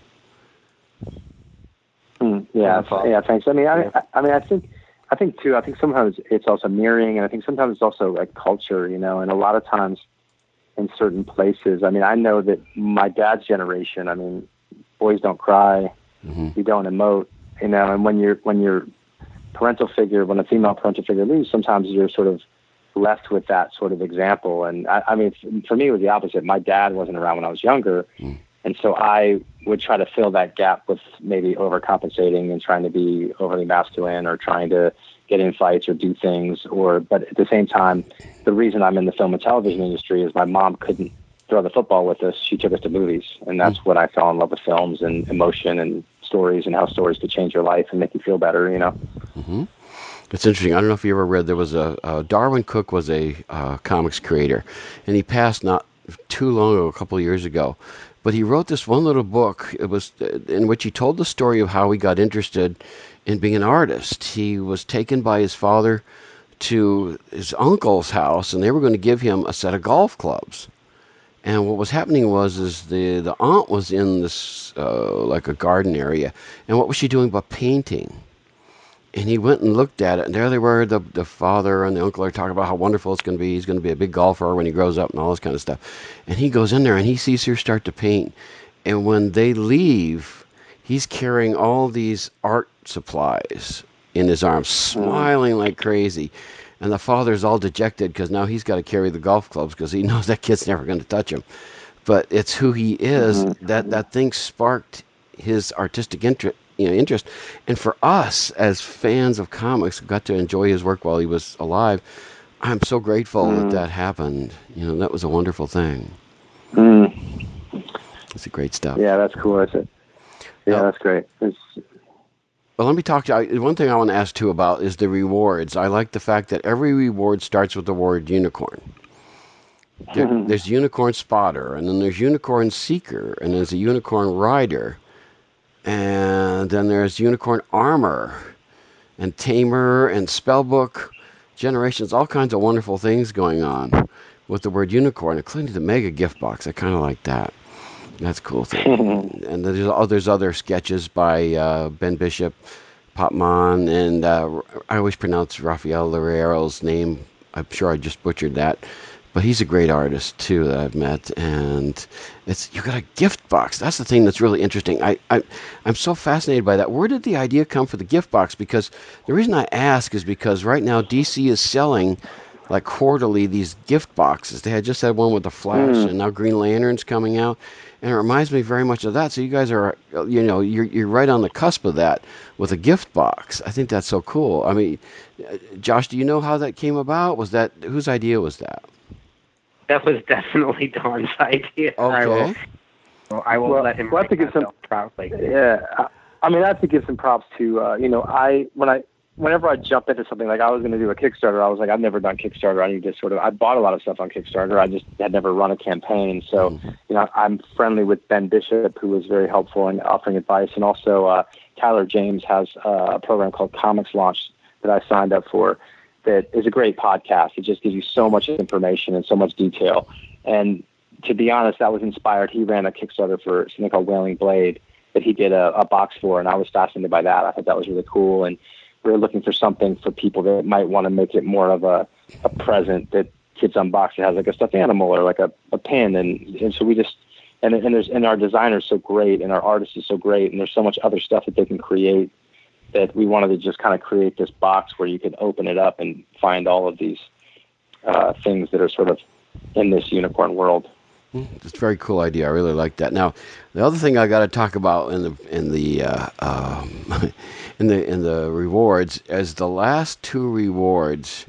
Yeah, thanks. I mean, I think too. I think sometimes it's also mirroring, and I think sometimes it's also like culture, and a lot of times in certain places. I mean, I know that my dad's generation. I mean, boys don't cry, you don't emote, and when you're parental figure, when a female parental figure leaves, sometimes you're sort of left with that sort of example. And I mean, for me, it was the opposite. My dad wasn't around when I was younger. And so I would try to fill that gap with maybe overcompensating and trying to be overly masculine or trying to get in fights or do things. But at the same time, the reason I'm in the film and television industry is my mom couldn't throw the football with us. She took us to movies. And that's when I fell in love with films and emotion and stories and how stories could change your life and make you feel better, It's interesting. I don't know if you ever read, there was Darwin Cook was a comics creator, and he passed not too long ago, a couple of years ago. But he wrote this one little book. It was in which he told the story of how he got interested in being an artist. He was taken by his father to his uncle's house, and they were going to give him a set of golf clubs. And what was happening was the aunt was in this like a garden area, and what was she doing but painting? And he went and looked at it, and there they were, the father and the uncle are talking about how wonderful it's going to be. He's going to be a big golfer when he grows up and all this kind of stuff. And he goes in there, and he sees her start to paint. And when they leave, he's carrying all these art supplies in his arms, smiling like crazy. And the father's all dejected because now he's got to carry the golf clubs because he knows that kid's never going to touch him. But it's who he is. That thing sparked his artistic interest. And for us as fans of comics who got to enjoy his work while he was alive, I'm so grateful that happened. That was a wonderful thing. It's a great stuff. Yeah, that's cool. That's it. Yeah, that's great. Well, let me talk to you. One thing I want to ask too about is the rewards. I like the fact that every reward starts with the word unicorn. There's unicorn spotter, and then there's unicorn seeker, and there's a unicorn rider. And then there's unicorn armor and tamer and spellbook generations, all kinds of wonderful things going on with the word unicorn, including the mega gift box. I kind of like that. That's a cool thing. And there's other sketches by Ben Bishop, Popman, and I always pronounce Rafael Loureiro's name. I'm sure I just butchered that. But he's a great artist too that I've met, and you got a gift box. That's the thing that's really interesting. I'm so fascinated by that. Where did the idea come for the gift box? Because the reason I ask is because right now DC is selling like quarterly these gift boxes. They had just had one with the Flash, and now Green Lantern's coming out, and it reminds me very much of that. So you guys are, you're right on the cusp of that with a gift box. I think that's so cool. I mean, Josh, do you know how that came about? Whose idea was that? That was definitely Don's idea. Okay. I will let him have to give some props like that. Yeah. I mean, I have to give some props to, whenever I jump into something, like I was going to do a Kickstarter, I was like, I've never done Kickstarter. I need to I bought a lot of stuff on Kickstarter. I just had never run a campaign. So, I'm friendly with Ben Bishop, who was very helpful in offering advice. And also, Tyler James has a program called Comics Launch that I signed up for. That is a great podcast. It just gives you so much information and so much detail. And to be honest, that was inspired. He ran a Kickstarter for something called Wailing Blade that he did a box for, and I was fascinated by that. I thought that was really cool. And we were looking for something for people that might want to make it more of a present that kids unbox. It has like a stuffed animal or like a pin. And so we just, and our designer's so great and our artist is so great. And there's so much other stuff that they can create that we wanted to just kind of create this box where you could open it up and find all of these things that are sort of in this unicorn world. It's a very cool idea. I really like that. Now, the other thing I got to talk about in the rewards is the last two rewards.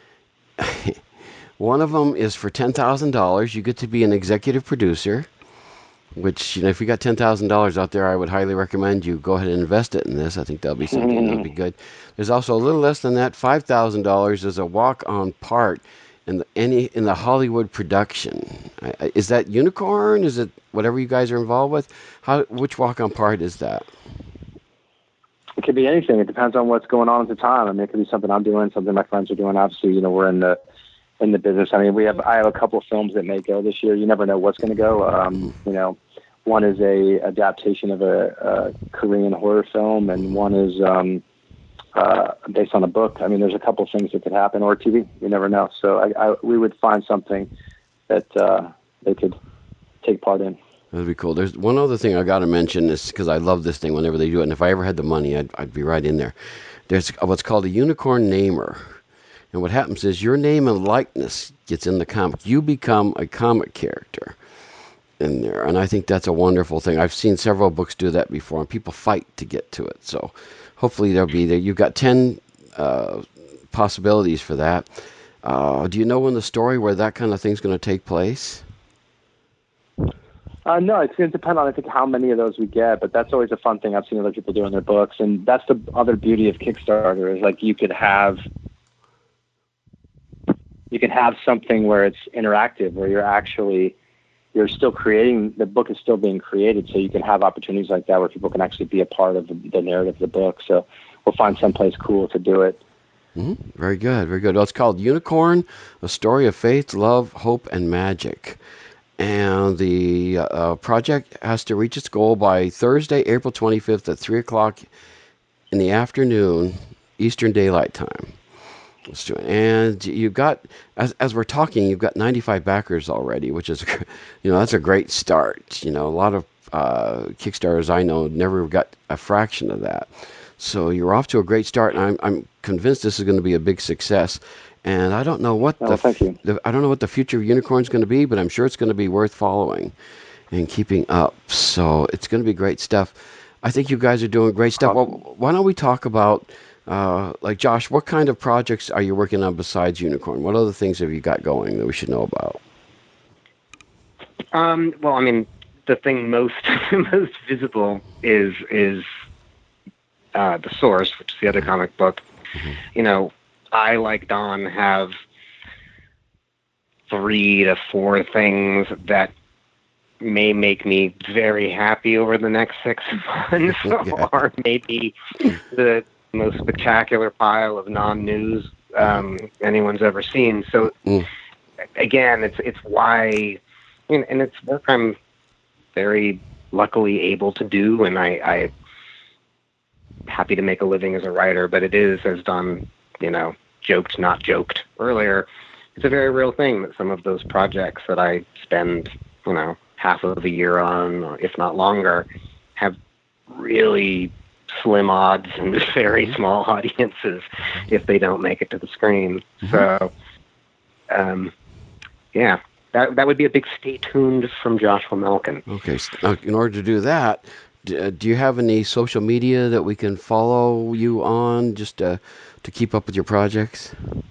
One of them is for $10,000. You get to be an executive producer. Which, if you got $10,000 out there, I would highly recommend you go ahead and invest it in this. I think that'll be something that'll be good. There's also a little less than that, $5,000 is a walk-on part in the Hollywood production. Is that unicorn? Is it whatever you guys are involved with? Which walk-on part is that? could be anything. It depends on what's going on at the time. I mean, it could be something I'm doing, something my friends are doing. Obviously, you know, we're in the business. I mean, I have a couple of films that may go this year. You never know what's going to go. You know, one is a adaptation of a Korean horror film, and one is based on a book. I mean, there's a couple of things that could happen, or TV. You never know. So we would find something that they could take part in. That'd be cool. There's one other thing I got to mention, is because I love this thing whenever they do it, and if I ever had the money, I'd be right in there. There's what's called a unicorn namer. And what happens is your name and likeness gets in the comic. You become a comic character in there. And I think that's a wonderful thing. I've seen several books do that before, and people fight to get to it. So hopefully there'll be there. You've got 10 possibilities for that. Do you know in the story where that kind of thing's going to take place? No, it's going to depend on, I think, how many of those we get, but that's always a fun thing I've seen other people do in their books. And that's the other beauty of Kickstarter, is like you can have something where it's interactive, where you're still creating, the book is still being created, so you can have opportunities like that where people can actually be a part of the narrative of the book. So we'll find someplace cool to do it. Mm-hmm. Very good, very good. Well, it's called Unicorn, A Story of Faith, Love, Hope, and Magic. And the project has to reach its goal by Thursday, April 25th at 3 o'clock in the afternoon, Eastern Daylight Time. Let's do it. And you've got, as we're talking, you've got 95 backers already, which is, you know, that's a great start. You know, a lot of Kickstarters I know never got a fraction of that. So you're off to a great start, and I'm convinced this is going to be a big success. And I don't know what I don't know what the future of Unicorn is going to be, but I'm sure it's going to be worth following and keeping up. So it's going to be great stuff. I think you guys are doing great stuff. Well, why don't we talk about, like Josh, what kind of projects are you working on besides Unicorn? What other things have you got going that we should know about? Well, I mean, the thing most visible is The Source, which is the other comic book. Mm-hmm. You know, I, like Don, have 3 to 4 things that may make me very happy over the next 6 months, or maybe the most spectacular pile of non-news anyone's ever seen. So, again, it's why, and it's work I'm very luckily able to do, and I'm happy to make a living as a writer, but it is, as Don, you know, joked, not joked earlier, it's a very real thing that some of those projects that I spend, you know, half of the year on, or if not longer, have really slim odds and very small audiences if they don't make it to the screen. So, yeah, that would be a big stay tuned from Joshua Malkin. Okay, in order to do that, do you have any social media that we can follow you on, just to keep up with your projects?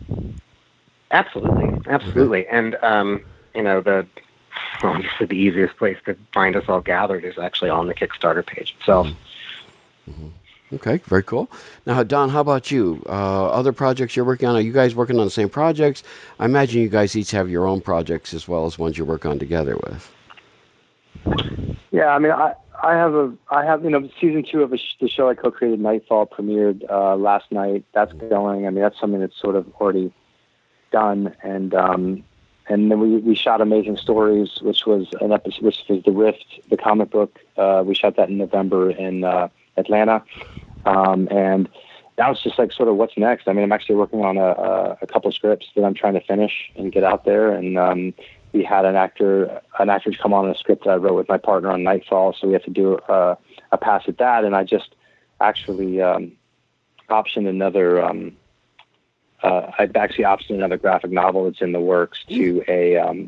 Absolutely. And, you know, obviously the easiest place to find us all gathered is actually on the Kickstarter page itself. Mm-hmm. Okay, very cool. Now, Don, how about you? Other projects you're working on? Are you guys working on the same projects? I imagine you guys each have your own projects as well as ones you work on together with. Yeah, I mean, I have, you know, season 2 of the show I co-created, Nightfall, premiered last night. That's going. I mean, that's something that's sort of already done. And then we shot Amazing Stories, which was an episode, which was The Rift, the comic book. We shot that in November in Atlanta. And that was just like sort of what's next. I mean, I'm actually working on a couple of scripts that I'm trying to finish and get out there. And we had an actor come on a script that I wrote with my partner on Nightfall, so we have to do a pass at that. And I just actually optioned another. I actually optioned another graphic novel that's in the works to a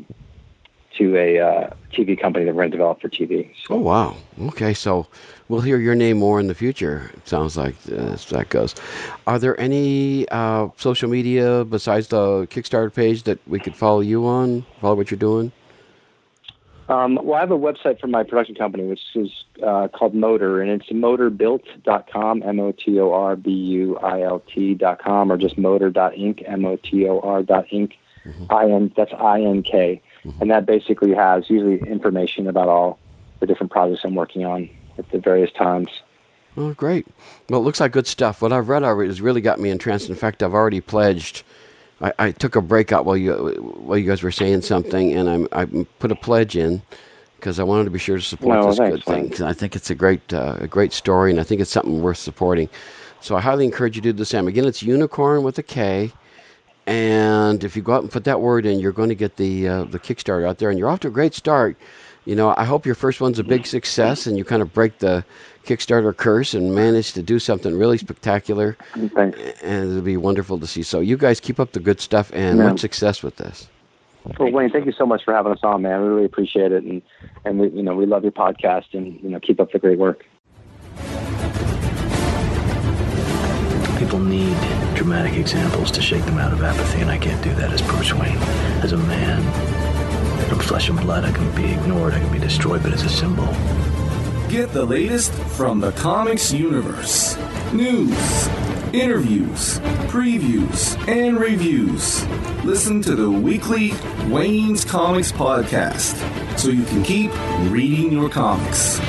TV company that we're going to develop for TV. So. Oh wow! Okay, so we'll hear your name more in the future. It sounds like as that goes. Are there any social media besides the Kickstarter page that we could follow you on? Follow what you're doing? Well, I have a website for my production company, which is called Motor, and it's motorbuilt.com, motorbuilt.com, or just motor.inc, motor.inc. Mm-hmm. That's INK. Mm-hmm. And that basically has usually information about all the different projects I'm working on at the various times. Oh, great. Well, it looks like good stuff. What I've read already has really got me entranced. In fact, I've already pledged. I took a break out while you guys were saying something, and I put a pledge in because I wanted to be sure to support this good thing. Cause I think it's a great story, and I think it's something worth supporting. So I highly encourage you to do the same. Again, it's Unicorn with a K. And if you go out and put that word in, you're going to get the Kickstarter out there, and you're off to a great start. You know, I hope your first one's a big success, and you kind of break the Kickstarter curse and manage to do something really spectacular. Thanks. And it'll be wonderful to see. So you guys keep up the good stuff, and much success with this. Well, Wayne, thank you so much for having us on, man. We really appreciate it, and we love your podcast, and keep up the great work. People need dramatic examples to shake them out of apathy, and I can't do that as Bruce Wayne. As a man, from flesh and blood, I can be ignored, I can be destroyed, but as a symbol. Get the latest from the comics universe. News, interviews, previews, and reviews. Listen to the weekly Wayne's Comics podcast so you can keep reading your comics.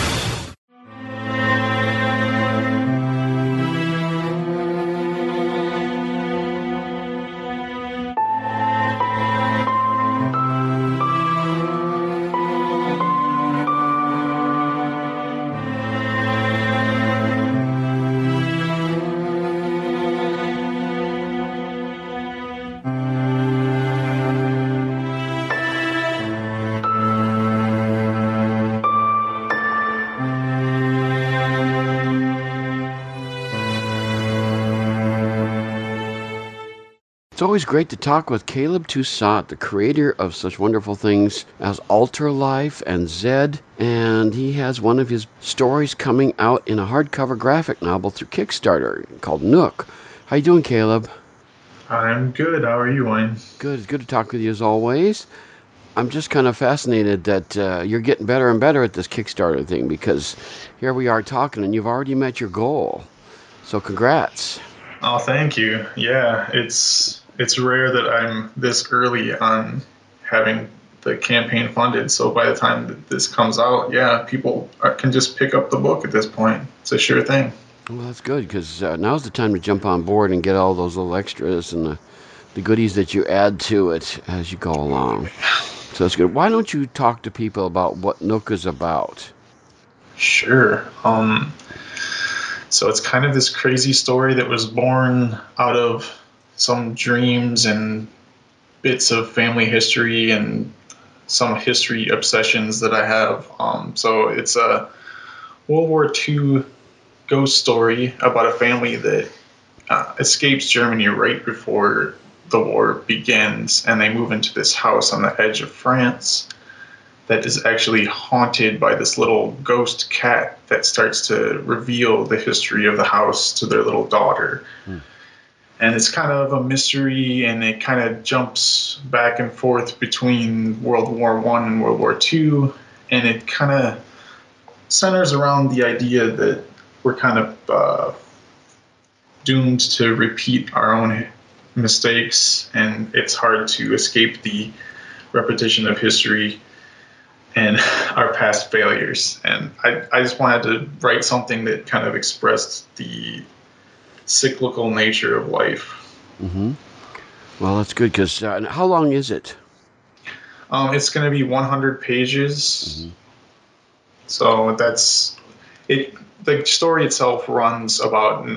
It's always great to talk with Caleb Toussaint, the creator of such wonderful things as Alter Life and Zed, and he has one of his stories coming out in a hardcover graphic novel through Kickstarter called Nook. How you doing, Caleb? I'm good. How are you, Wayne? Good. It's good to talk with you as always. I'm just kind of fascinated that you're getting better and better at this Kickstarter thing, because here we are talking and you've already met your goal. So congrats. Oh, thank you. Yeah, it's rare that I'm this early on having the campaign funded. So by the time that this comes out, people can just pick up the book at this point. It's a sure thing. Well, that's good, because now's the time to jump on board and get all those little extras and the goodies that you add to it as you go along. So that's good. Why don't you talk to people about what Nook is about? Sure. So it's kind of this crazy story that was born out of some dreams and bits of family history and some history obsessions that I have. So it's a World War II ghost story about a family that escapes Germany right before the war begins, and they move into this house on the edge of France that is actually haunted by this little ghost cat that starts to reveal the history of the house to their little daughter. And it's kind of a mystery, and it kind of jumps back and forth between World War I and World War II, and it kind of centers around the idea that we're kind of doomed to repeat our own mistakes, and it's hard to escape the repetition of history and our past failures. And I just wanted to write something that kind of expressed the cyclical nature of life. Mm-hmm. Well, that's good, because how long is it? It's going to be 100 pages. Mm-hmm. So that's it. The story itself runs about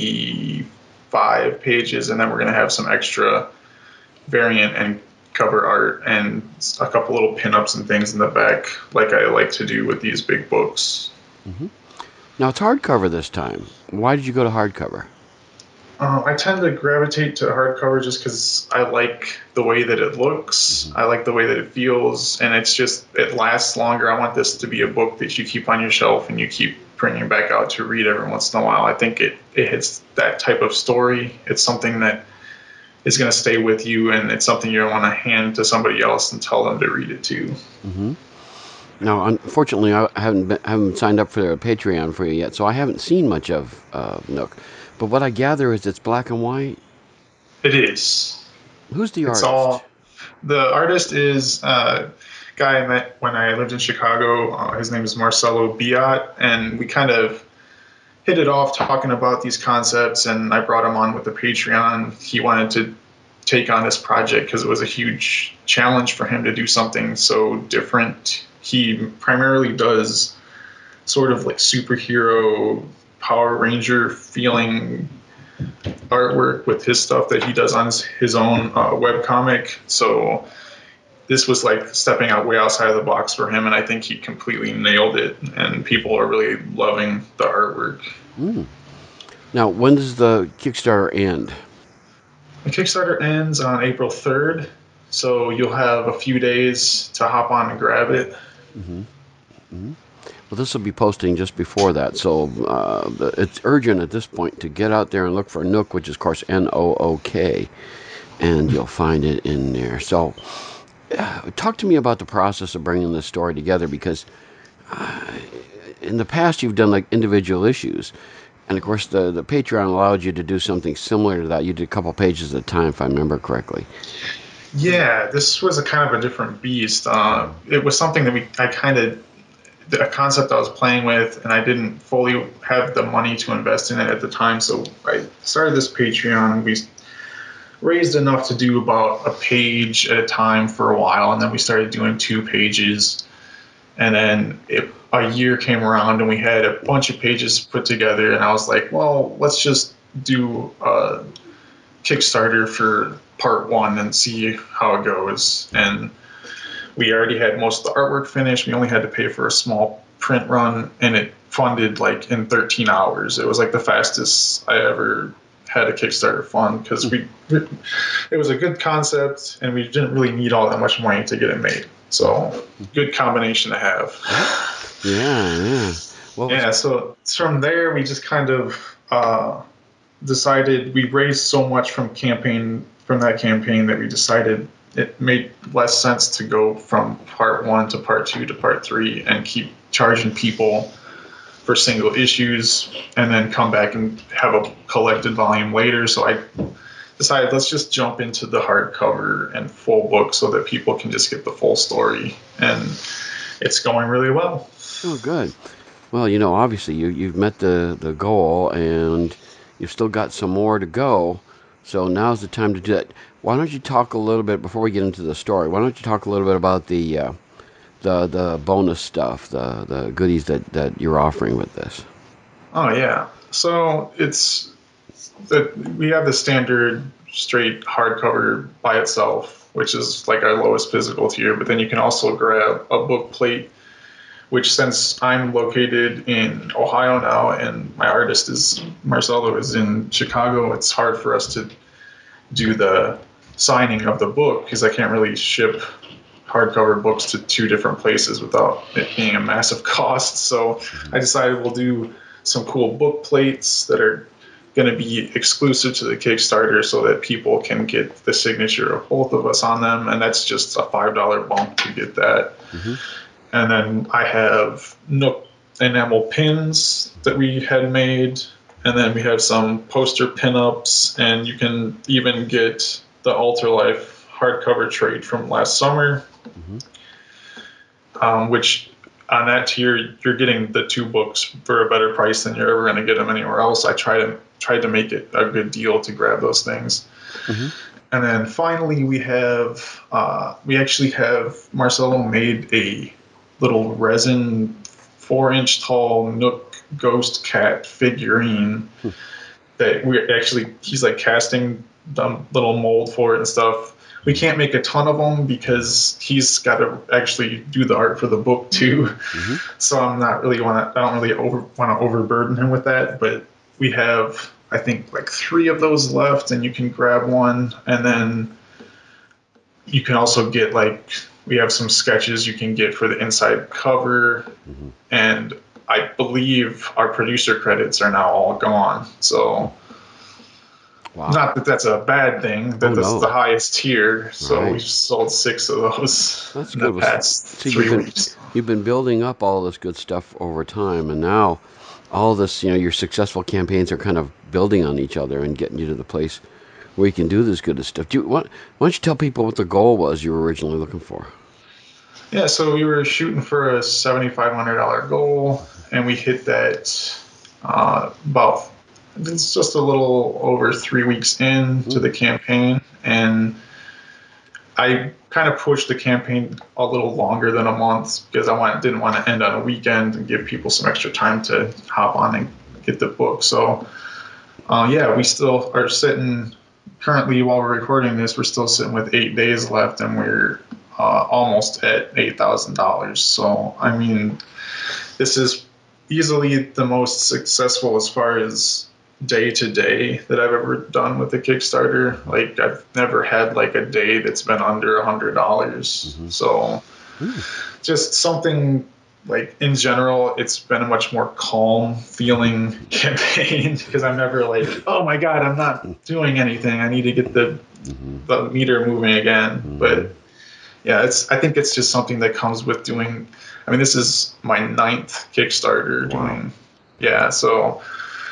95 pages, and then we're going to have some extra variant and cover art and a couple little pinups and things in the back, like I like to do with these big books. Mm-hmm. Now, it's hardcover this time. Why did you go to hardcover? I tend to gravitate to hardcover just because I like the way that it looks. Mm-hmm. I like the way that it feels, and it lasts longer. I want this to be a book that you keep on your shelf and you keep bringing back out to read every once in a while. I think it hits that type of story. It's something that is going to stay with you, and it's something you don't want to hand to somebody else and tell them to read it too. Mm-hmm. Now, unfortunately, I haven't signed up for a Patreon for you yet, so I haven't seen much of Nook. But what I gather is it's black and white. It is. Who's the artist? The artist is a guy I met when I lived in Chicago. His name is Marcelo Biot, and we kind of hit it off talking about these concepts, and I brought him on with the Patreon. He wanted to take on this project because it was a huge challenge for him to do something so different. He primarily does sort of like superhero Power Ranger feeling artwork with his stuff that he does on his own webcomic. So this was like stepping out way outside of the box for him, and I think he completely nailed it, and people are really loving the artwork. Now, when does the Kickstarter end? The Kickstarter ends on April 3rd, so you'll have a few days to hop on and grab it. Well, this will be posting just before that, so it's urgent at this point to get out there and look for Nook, which is, of course, Nook, and you'll find it in there. So talk to me about the process of bringing this story together, because in the past you've done like individual issues, and of course the Patreon allowed you to do something similar to that. You did a couple pages at a time, if I remember correctly. Yeah, this was a kind of a different beast. It was something that a concept I was playing with, and I didn't fully have the money to invest in it at the time, so I started this Patreon. We raised enough to do about a page at a time for a while, and then we started doing 2 pages, and then a year came around and we had a bunch of pages put together, and I was like, well, let's just do a Kickstarter for part 1 and see how it goes. And we already had most of the artwork finished. We only had to pay for a small print run, and it funded like in 13 hours. It was like the fastest I ever had a Kickstarter fund, because it was a good concept and we didn't really need all that much money to get it made. So good combination to have. Yeah. So from there we just kind of decided, we raised so much from that campaign that we decided it made less sense to go from part 1 to part 2 to part 3 and keep charging people for single issues and then come back and have a collected volume later. So I decided, let's just jump into the hardcover and full book so that people can just get the full story, and it's going really well. Oh, good. Well, obviously you've met the goal, and you've still got some more to go, so now's the time to do that. Why don't you talk a little bit, before we get into the story, why don't you talk a little bit about the bonus stuff, the goodies that you're offering with this? Oh, yeah. So we have the standard straight hardcover by itself, which is like our lowest physical tier, but then you can also grab a book plate, which, since I'm located in Ohio now and my artist Marcelo is in Chicago, it's hard for us to do the signing of the book because I can't really ship hardcover books to 2 different places without it being a massive cost. So I decided we'll do some cool book plates that are going to be exclusive to the Kickstarter so that people can get the signature of both of us on them, and that's just a $5 bump to get that. And then I have Nook enamel pins that we had made, and then we have some poster pinups, and you can even get the Ultralife hardcover trade from last summer, which on that tier you're getting the 2 books for a better price than you're ever going to get them anywhere else. I tried to make it a good deal to grab those things. And then finally we actually have Marcelo made a little resin 4-inch tall Nook ghost cat figurine that he's like casting the little mold for it and stuff. We can't make a ton of them because he's got to actually do the art for the book too. So I don't really want to overburden him with that, but we have, I think, like 3 of those left, and you can grab one, and then you can also get we have some sketches you can get for the inside cover, and I believe our producer credits are now all gone. So not that that's a bad thing, that this is the highest tier. So we've sold 6 of those in the past 3 weeks. You've been building up all this good stuff over time, and now all this, your successful campaigns are kind of building on each other and getting you to the place where you can do this good stuff. Why don't you tell people what the goal was you were originally looking for? Yeah, so we were shooting for a $7,500 goal, and we hit that It's just a little over 3 weeks into the campaign, and I kind of pushed the campaign a little longer than a month because didn't want to end on a weekend and give people some extra time to hop on and get the book. So, we still are sitting currently while we're recording this. We're still sitting with 8 days left, and we're almost at $8,000. So, I mean, this is easily the most successful as far as day to day that I've ever done with the Kickstarter. Like, I've never had like a day that's been under $100. Mm-hmm. So just something like, in general, it's been a much more calm feeling campaign because I'm never like, oh my God, I'm not doing anything. I need to get the meter moving again. Mm-hmm. But yeah, I think it's just something that comes with doing. I mean, this is my 9th Kickstarter doing. Yeah. So,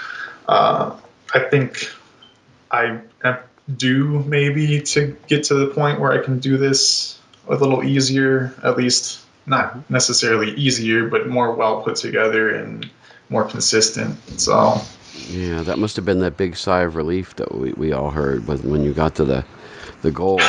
I think I am due maybe to get to the point where I can do this a little easier, at least not necessarily easier, but more well put together and more consistent. So yeah, that must have been that big sigh of relief that we all heard when you got to the goal.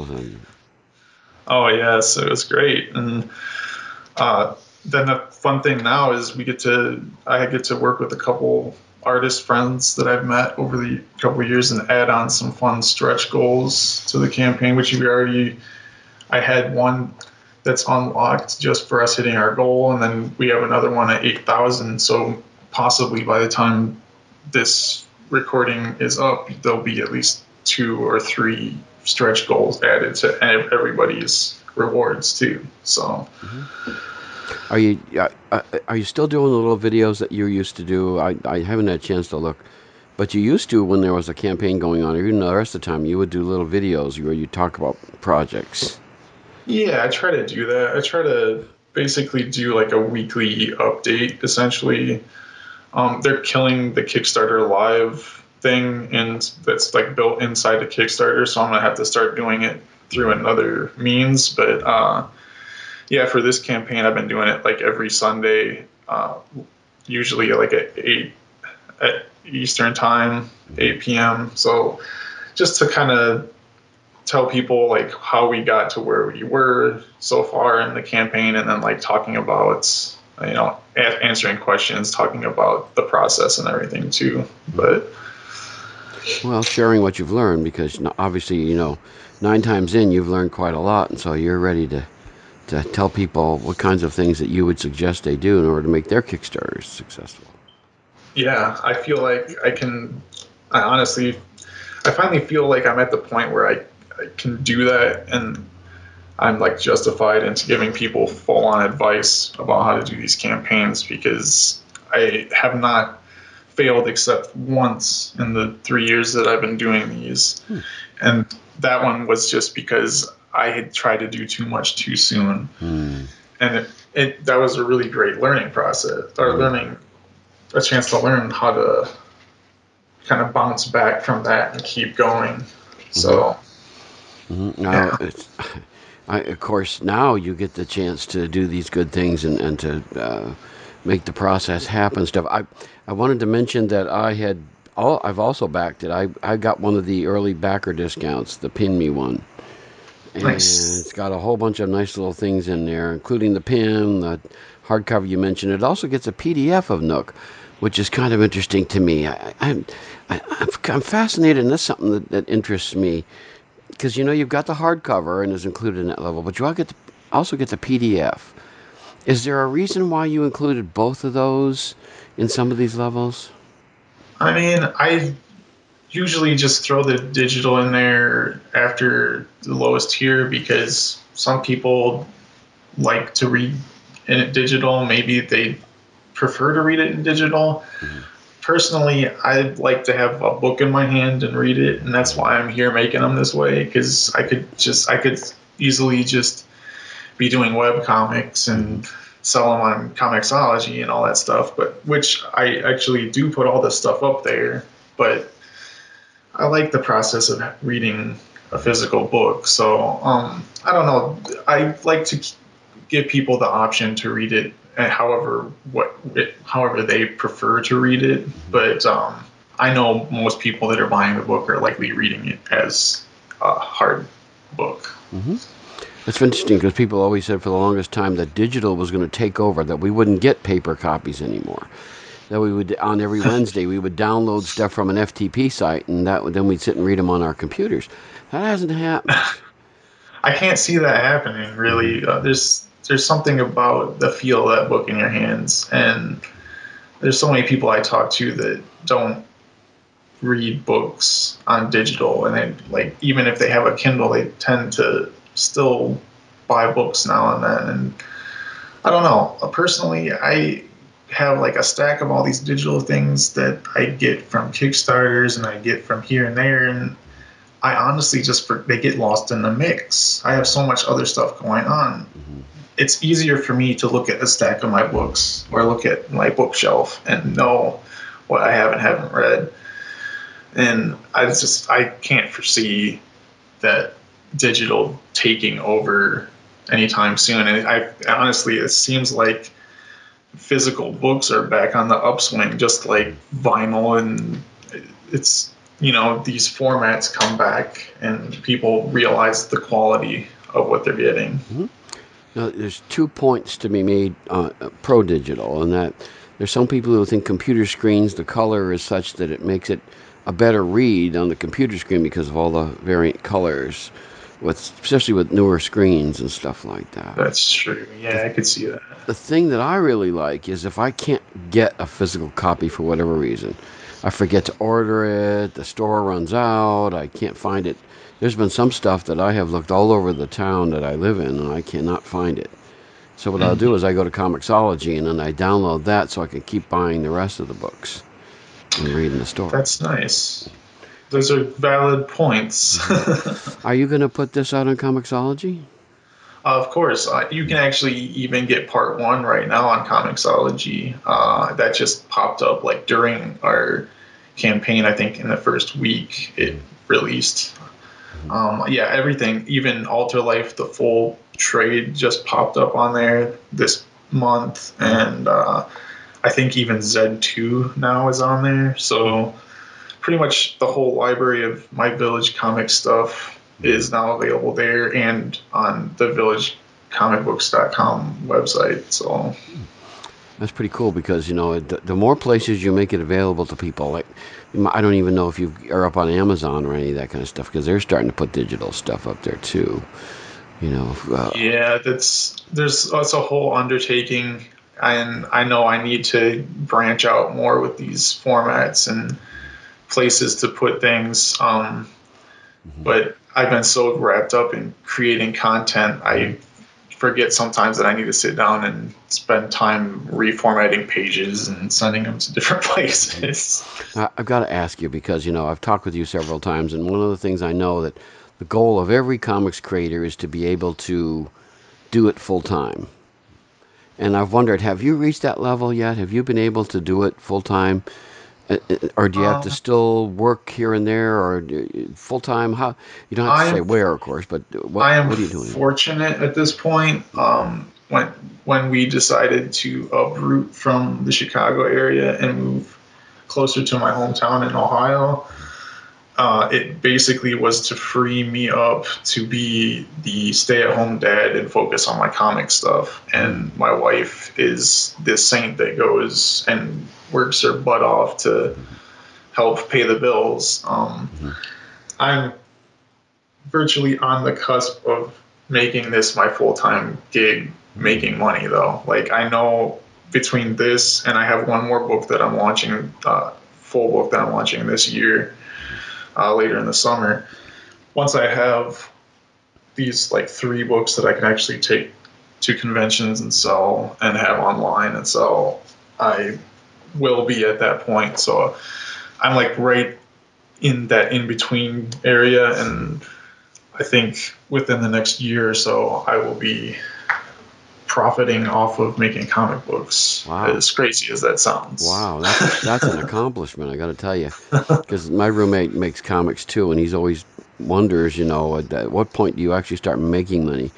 Oh yes, it was great. And then the fun thing now is I get to work with a couple artist friends that I've met over the couple of years and add on some fun stretch goals to the campaign, which I had one that's unlocked just for us hitting our goal, and then we have another one at 8,000. So possibly by the time this recording is up, there'll be at least 2 or 3 stretch goals added to everybody's rewards too. So. Mm-hmm. Are you still doing the little videos that you used to do? I haven't had a chance to look, but you used to when there was a campaign going on, or even the rest of the time, you would do little videos where you talk about projects. Yeah, I try to do that. I try to basically do like a weekly update, essentially. They're killing the Kickstarter Live thing, and that's like built inside the Kickstarter, so I'm going to have to start doing it through another means, but yeah, for this campaign, I've been doing it like every Sunday, usually like at 8 Eastern time, 8 p.m. So just to kind of tell people like how we got to where we were so far in the campaign, and then like talking about, answering questions, talking about the process and everything too. But well, sharing what you've learned, because obviously, 9 times in, you've learned quite a lot, and so you're ready to tell people what kinds of things that you would suggest they do in order to make their Kickstarters successful. Yeah, I feel like I finally feel like I'm at the point where I can do that, and I'm like justified into giving people full-on advice about how to do these campaigns, because I have not failed except once in the 3 years that I've been doing these. And that one was just because I had tried to do too much too soon. And that was a really great learning process, or a chance to learn how to kind of bounce back from that and keep going. So now, of course, now you get the chance to do these good things and to make the process happen stuff. I wanted to mention that I've also backed it. I got one of the early backer discounts, the Pin Me one. And nice. It's got a whole bunch of nice little things in there, including the pin, the hardcover you mentioned. It also gets a PDF of Nook, which is kind of interesting to me. I'm fascinated, and that's something that interests me, because you've got the hardcover and is included in that level, but you also get the PDF. Is there a reason why you included both of those in some of these levels? I mean, I usually just throw the digital in there after the lowest tier, because some people like to read in it digital. Maybe they prefer to read it in digital. Mm-hmm. Personally, I like to have a book in my hand and read it, and that's why I'm here making them this way, because I could easily just be doing web comics and sell them on Comixology and all that stuff, which I actually do put all this stuff up there, but I like the process of reading a physical book. So I don't know. I like to give people the option to read it however they prefer to read it. But I know most people that are buying the book are likely reading it as a hard book. Mm-hmm. It's interesting because people always said for the longest time that digital was going to take over, that we wouldn't get paper copies anymore. That we would, on every Wednesday, we would download stuff from an FTP site, and then we'd sit and read them on our computers. That hasn't happened. I can't see that happening, really. There's something about the feel of that book in your hands, and there's so many people I talk to that don't read books on digital, and they, like, even if they have a Kindle, they tend to still buy books now and then. And I don't know. Personally, I have like a stack of all these digital things that I get from Kickstarters and I get from here and there, and I honestly they get lost in the mix. I have so much other stuff going on. Mm-hmm. It's easier for me to look at a stack of my books or look at my bookshelf and know what I have and haven't read. And I can't foresee that digital taking over anytime soon. And honestly, it seems like physical books are back on the upswing, just like vinyl, and it's, these formats come back and people realize the quality of what they're getting. Mm-hmm. Now, there's 2 points to be made pro digital, and that there's some people who think computer screens, the color is such that it makes it a better read on the computer screen because of all the variant colors, especially with newer screens and stuff like that. That's true. Yeah, I could see that. The thing that I really like is if I can't get a physical copy for whatever reason, I forget to order it, the store runs out, I can't find it. There's been some stuff that I have looked all over the town that I live in, and I cannot find it. So what I'll do is I go to Comixology, and then I download that so I can keep buying the rest of the books and read in the store. That's nice. Those are valid points. Are you going to put this out on Comixology? Of course. You can actually even get part 1 right now on Comixology. That just popped up like during our campaign. I think in the first week it released. Everything, even Alter Life, the full trade just popped up on there this month. And I think even Z2 now is on there. So pretty much the whole library of My Village comic stuff is now available there and on the villagecomicbooks.com website. So that's pretty cool because, the more places you make it available to people, like, I don't even know if you are up on Amazon or any of that kind of stuff, because they're starting to put digital stuff up there too. That's a whole undertaking, and I know I need to branch out more with these formats and places to put things. But I've been so wrapped up in creating content, I forget sometimes that I need to sit down and spend time reformatting pages and sending them to different places. I've got to ask you because, I've talked with you several times, and one of the things I know that the goal of every comics creator is to be able to do it full time. And I've wondered, have you reached that level yet? Have you been able to do it full time? Or do you have to still work here and there, or full time? How, you don't have to say where, of course, but what are you doing? I am fortunate at this point. When we decided to uproot from the Chicago area and move closer to my hometown in Ohio, it basically was to free me up to be the stay-at-home dad and focus on my comic stuff. And my wife is this saint that goes and works her butt off to help pay the bills. I'm virtually on the cusp of making this my full-time gig, making money though. Like, I know between this and I have one more book that I'm launching, full book that I'm launching this year, later in the summer. Once I have these like 3 books that I can actually take to conventions and sell and have online and sell, I will be at that point. So I'm like right in that in-between area, and I think within the next year or so I will be profiting off of making comic books. Wow. As crazy as that sounds. Wow, that's an accomplishment, I got to tell you. Because my roommate makes comics too, and he's always wonders, at what point do you actually start making money?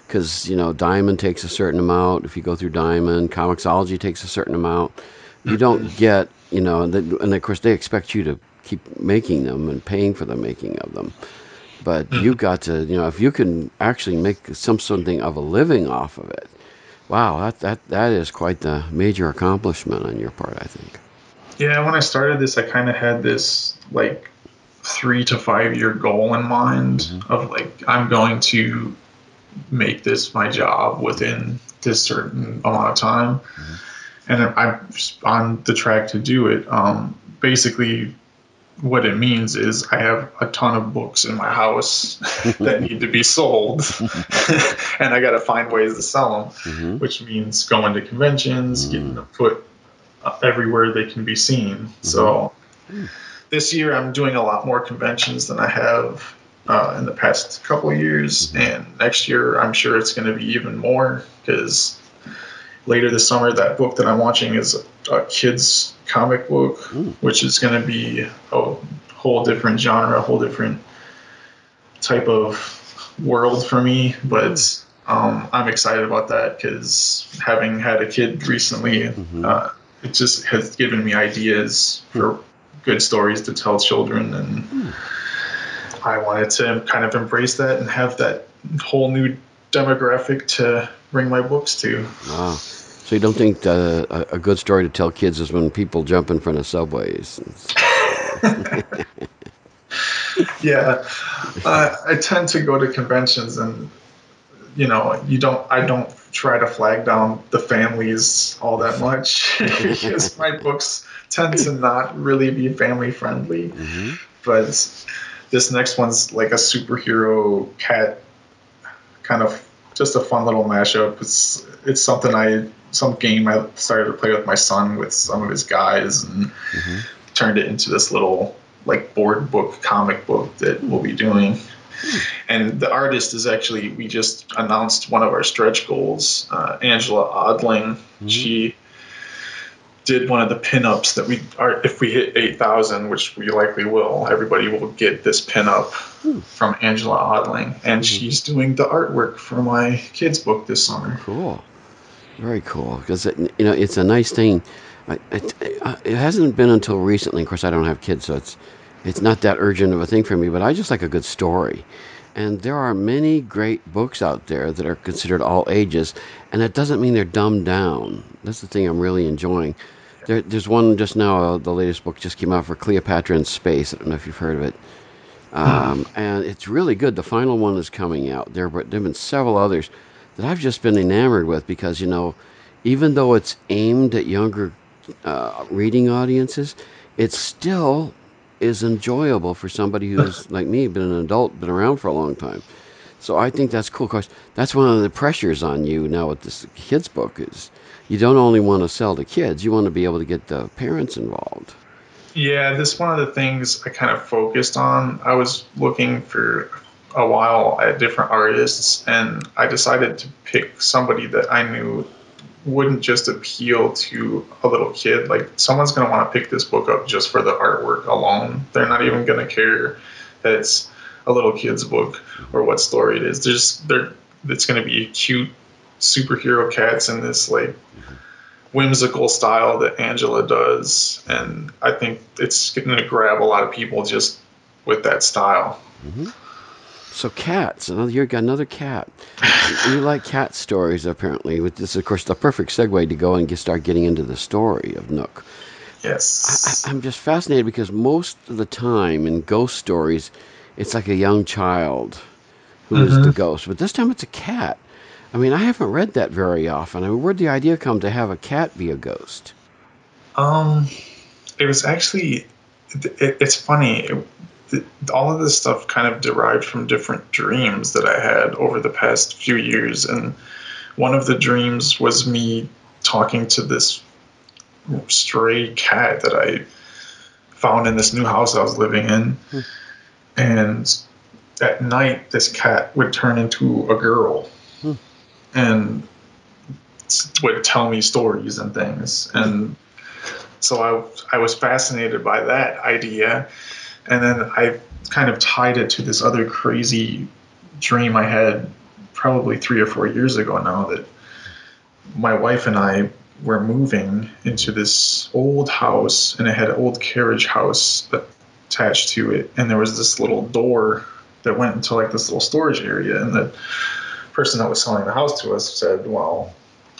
because, Diamond takes a certain amount. If you go through Diamond, Comixology takes a certain amount. You don't get, and of course they expect you to keep making them and paying for the making of them. But you've got to, if you can actually make something of a living off of it, wow, that is quite the major accomplishment on your part, I think. Yeah, when I started this, I kind of had this 3 to 5 year goal in mind of I'm going to make this my job within this certain amount of time, and I'm on the track to do it. Basically, what it means is I have a ton of books in my house that need to be sold, and I got to find ways to sell them, which means going to conventions, getting them put everywhere they can be seen. So this year I'm doing a lot more conventions than I have in the past couple of years, and next year I'm sure it's going to be even more, because later this summer that book that I'm launching is a kids comic book, which is going to be a whole different genre, a whole different type of world for me, but I'm excited about that because having had a kid recently, it just has given me ideas for good stories to tell children, and I wanted to kind of embrace that and have that whole new demographic to bring my books to. Wow. So you don't think a good story to tell kids is when people jump in front of subways? Yeah, I tend to go to conventions, and I don't try to flag down the families all that much because my books tend to not really be family friendly. But this next one's like a superhero cat, kind of just a fun little mashup. It's some game I started to play with my son with some of his guys, and turned it into this little board book, comic book that we'll be doing. And the artist is actually, we just announced one of our stretch goals, Angela Odling. She did one of the pinups that if we hit 8,000, which we likely will, everybody will get this pinup from Angela Odling. And she's doing the artwork for my kids' book this summer. Cool. Very cool. Because, it's a nice thing. It hasn't been until recently. Of course, I don't have kids, so it's not that urgent of a thing for me, but I just like a good story. And there are many great books out there that are considered all ages, and that doesn't mean they're dumbed down. That's the thing I'm really enjoying. There's one just now, the latest book just came out for Cleopatra in Space. I don't know if you've heard of it. And it's really good. The final one is coming out. There have been several others that I've just been enamored with because, even though it's aimed at younger reading audiences, it still is enjoyable for somebody who's like me, been an adult, been around for a long time. So I think that's cool. Of course, that's one of the pressures on you now with this kids book is you don't only want to sell to kids, you want to be able to get the parents involved. Yeah, this is one of the things I kind of focused on. I was looking for a while at different artists, and I decided to pick somebody that I knew wouldn't just appeal to a little kid. Someone's going to want to pick this book up just for the artwork alone. They're not even going to care that it's a little kid's book or what story it is. It's going to be cute superhero cats in this whimsical style that Angela does, and I think it's going to grab a lot of people just with that style. So cats, you got another cat. You like cat stories, apparently. With this, of course, the perfect segue to go and start getting into the story of Nook. Yes. I'm just fascinated because most of the time in ghost stories, it's like a young child who is the ghost. But this time it's a cat. I mean, I haven't read that very often. I mean, where'd the idea come to have a cat be a ghost? It was actually, it's funny. All of this stuff kind of derived from different dreams that I had over the past few years. And one of the dreams was me talking to this stray cat that I found in this new house I was living in. And at night, this cat would turn into a girl and would tell me stories and things. And so I was fascinated by that idea. And then I kind of tied it to this other crazy dream I had probably 3 or 4 years ago now that my wife and I were moving into this old house, and it had an old carriage house attached to it, and there was this little door that went into like this little storage area, and the person that was selling the house to us said, well,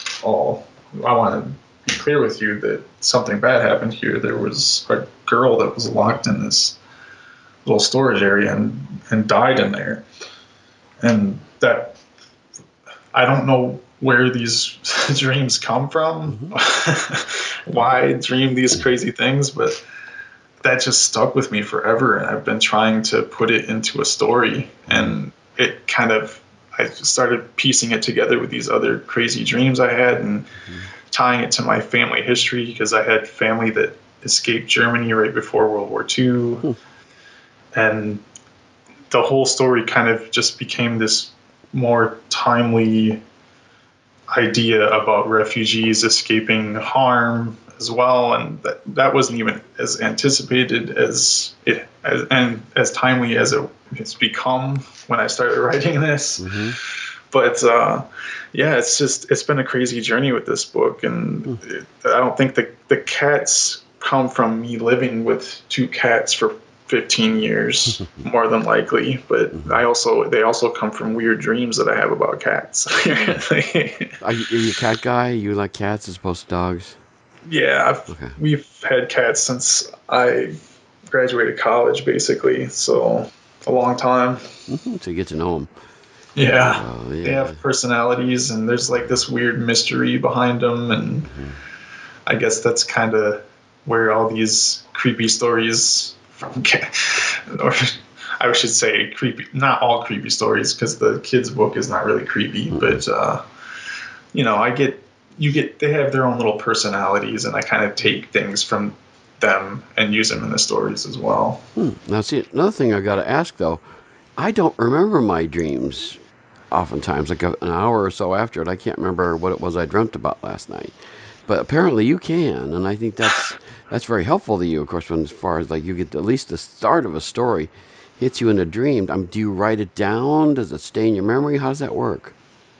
I want to be clear with you that something bad happened here. There was a girl that was locked in this little storage area and died in there. And that, I don't know where these dreams come from, why I dream these crazy things, but that just stuck with me forever. And I've been trying to put it into a story, and it kind of, I started piecing it together with these other crazy dreams I had and tying it to my family history, because I had family that escaped Germany right before World War II. And the whole story kind of just became this more timely idea about refugees escaping harm as well. And that wasn't even as anticipated as as timely as it's become when I started writing this. But it's been a crazy journey with this book. And I don't think the cats come from me living with 2 cats for 15 years, more than likely, but they also come from weird dreams that I have about cats. Are you a cat guy? You like cats as opposed to dogs? Yeah, we've had cats since I graduated college, basically, so a long time. So you get to know them. Yeah, they have personalities, and there's like this weird mystery behind them, and I guess that's kind of where all these creepy stories or I should say creepy, not all creepy stories, because the kids book is not really creepy, but they have their own little personalities, and I kind of take things from them and use them in the stories as well. Now see, another thing I got to ask though, I don't remember my dreams oftentimes, like an hour or so after it. I can't remember what it was I dreamt about last night, but apparently you can, and I think that's very helpful to you, of course, as far as like you get at least the start of a story hits you in a dream. Do you write it down? Does it stay in your memory? How does that work?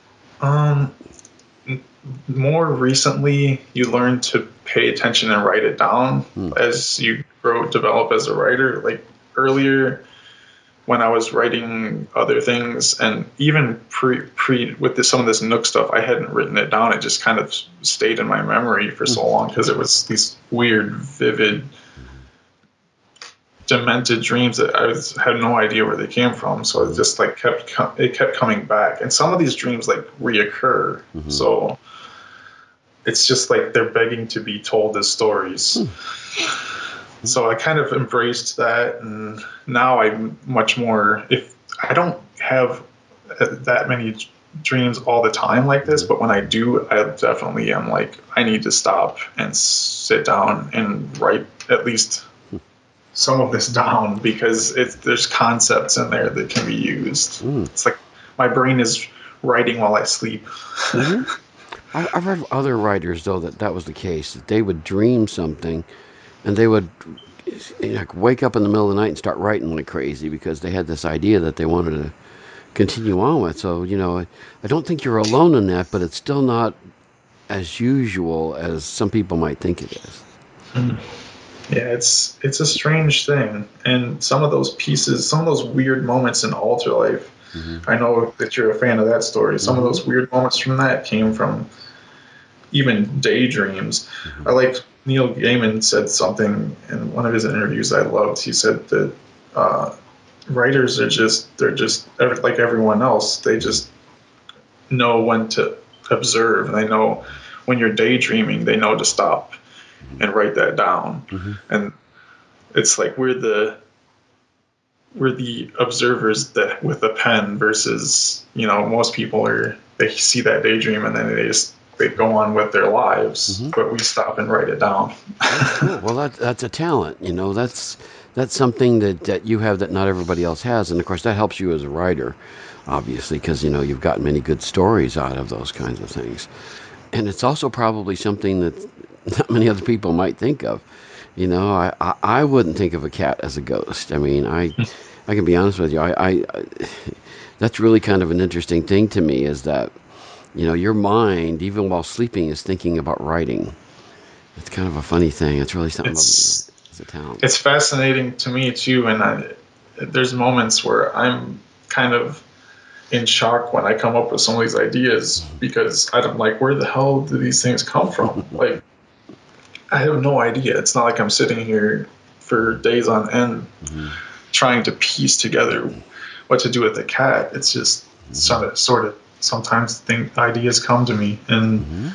More recently, you learn to pay attention and write it down as you develop as a writer. Like earlier, when I was writing other things, and even pre with some of this Nook stuff, I hadn't written it down. It just kind of stayed in my memory for so long because it was these weird, vivid, demented dreams that I had no idea where they came from. So it just like kept coming back, and some of these dreams like reoccur. So it's just like they're begging to be told as stories. So I kind of embraced that, and now I'm much more, if I don't have that many dreams all the time like this, but when I do, I definitely am like, I need to stop and sit down and write at least some of this down, because there's concepts in there that can be used. It's like my brain is writing while I sleep. I've heard other writers, though, that was the case, that they would dream something and they would wake up in the middle of the night and start writing like crazy because they had this idea that they wanted to continue on with. So, I don't think you're alone in that, but it's still not as usual as some people might think it is. Yeah, it's a strange thing. And some of those pieces, some of those weird moments in Alterlife, I know that you're a fan of that story. Some of those weird moments from that came from even daydreams. I like Neil Gaiman said something in one of his interviews I loved. He said that writers they're just like everyone else. They just know when to observe, and they know when you're daydreaming, they know to stop and write that down. And it's like we're the observers that with a pen versus, most people they see that daydream and then they go on with their lives, but we stop and write it down. Cool. Well, that's a talent, that's something that you have that not everybody else has. And of course that helps you as a writer, obviously, because, you've got many good stories out of those kinds of things. And it's also probably something that not many other people might think of. I wouldn't think of a cat as a ghost. I mean, I can be honest with you. I that's really kind of an interesting thing to me, is that, your mind, even while sleeping, is thinking about writing. It's kind of a funny thing. It's really something. It's a talent. It's fascinating to me too, and there's moments where I'm kind of in shock when I come up with some of these ideas, because I'm like, where the hell do these things come from? Like, I have no idea. It's not like I'm sitting here for days on end trying to piece together what to do with the cat. It's just sort of sometimes ideas come to me, and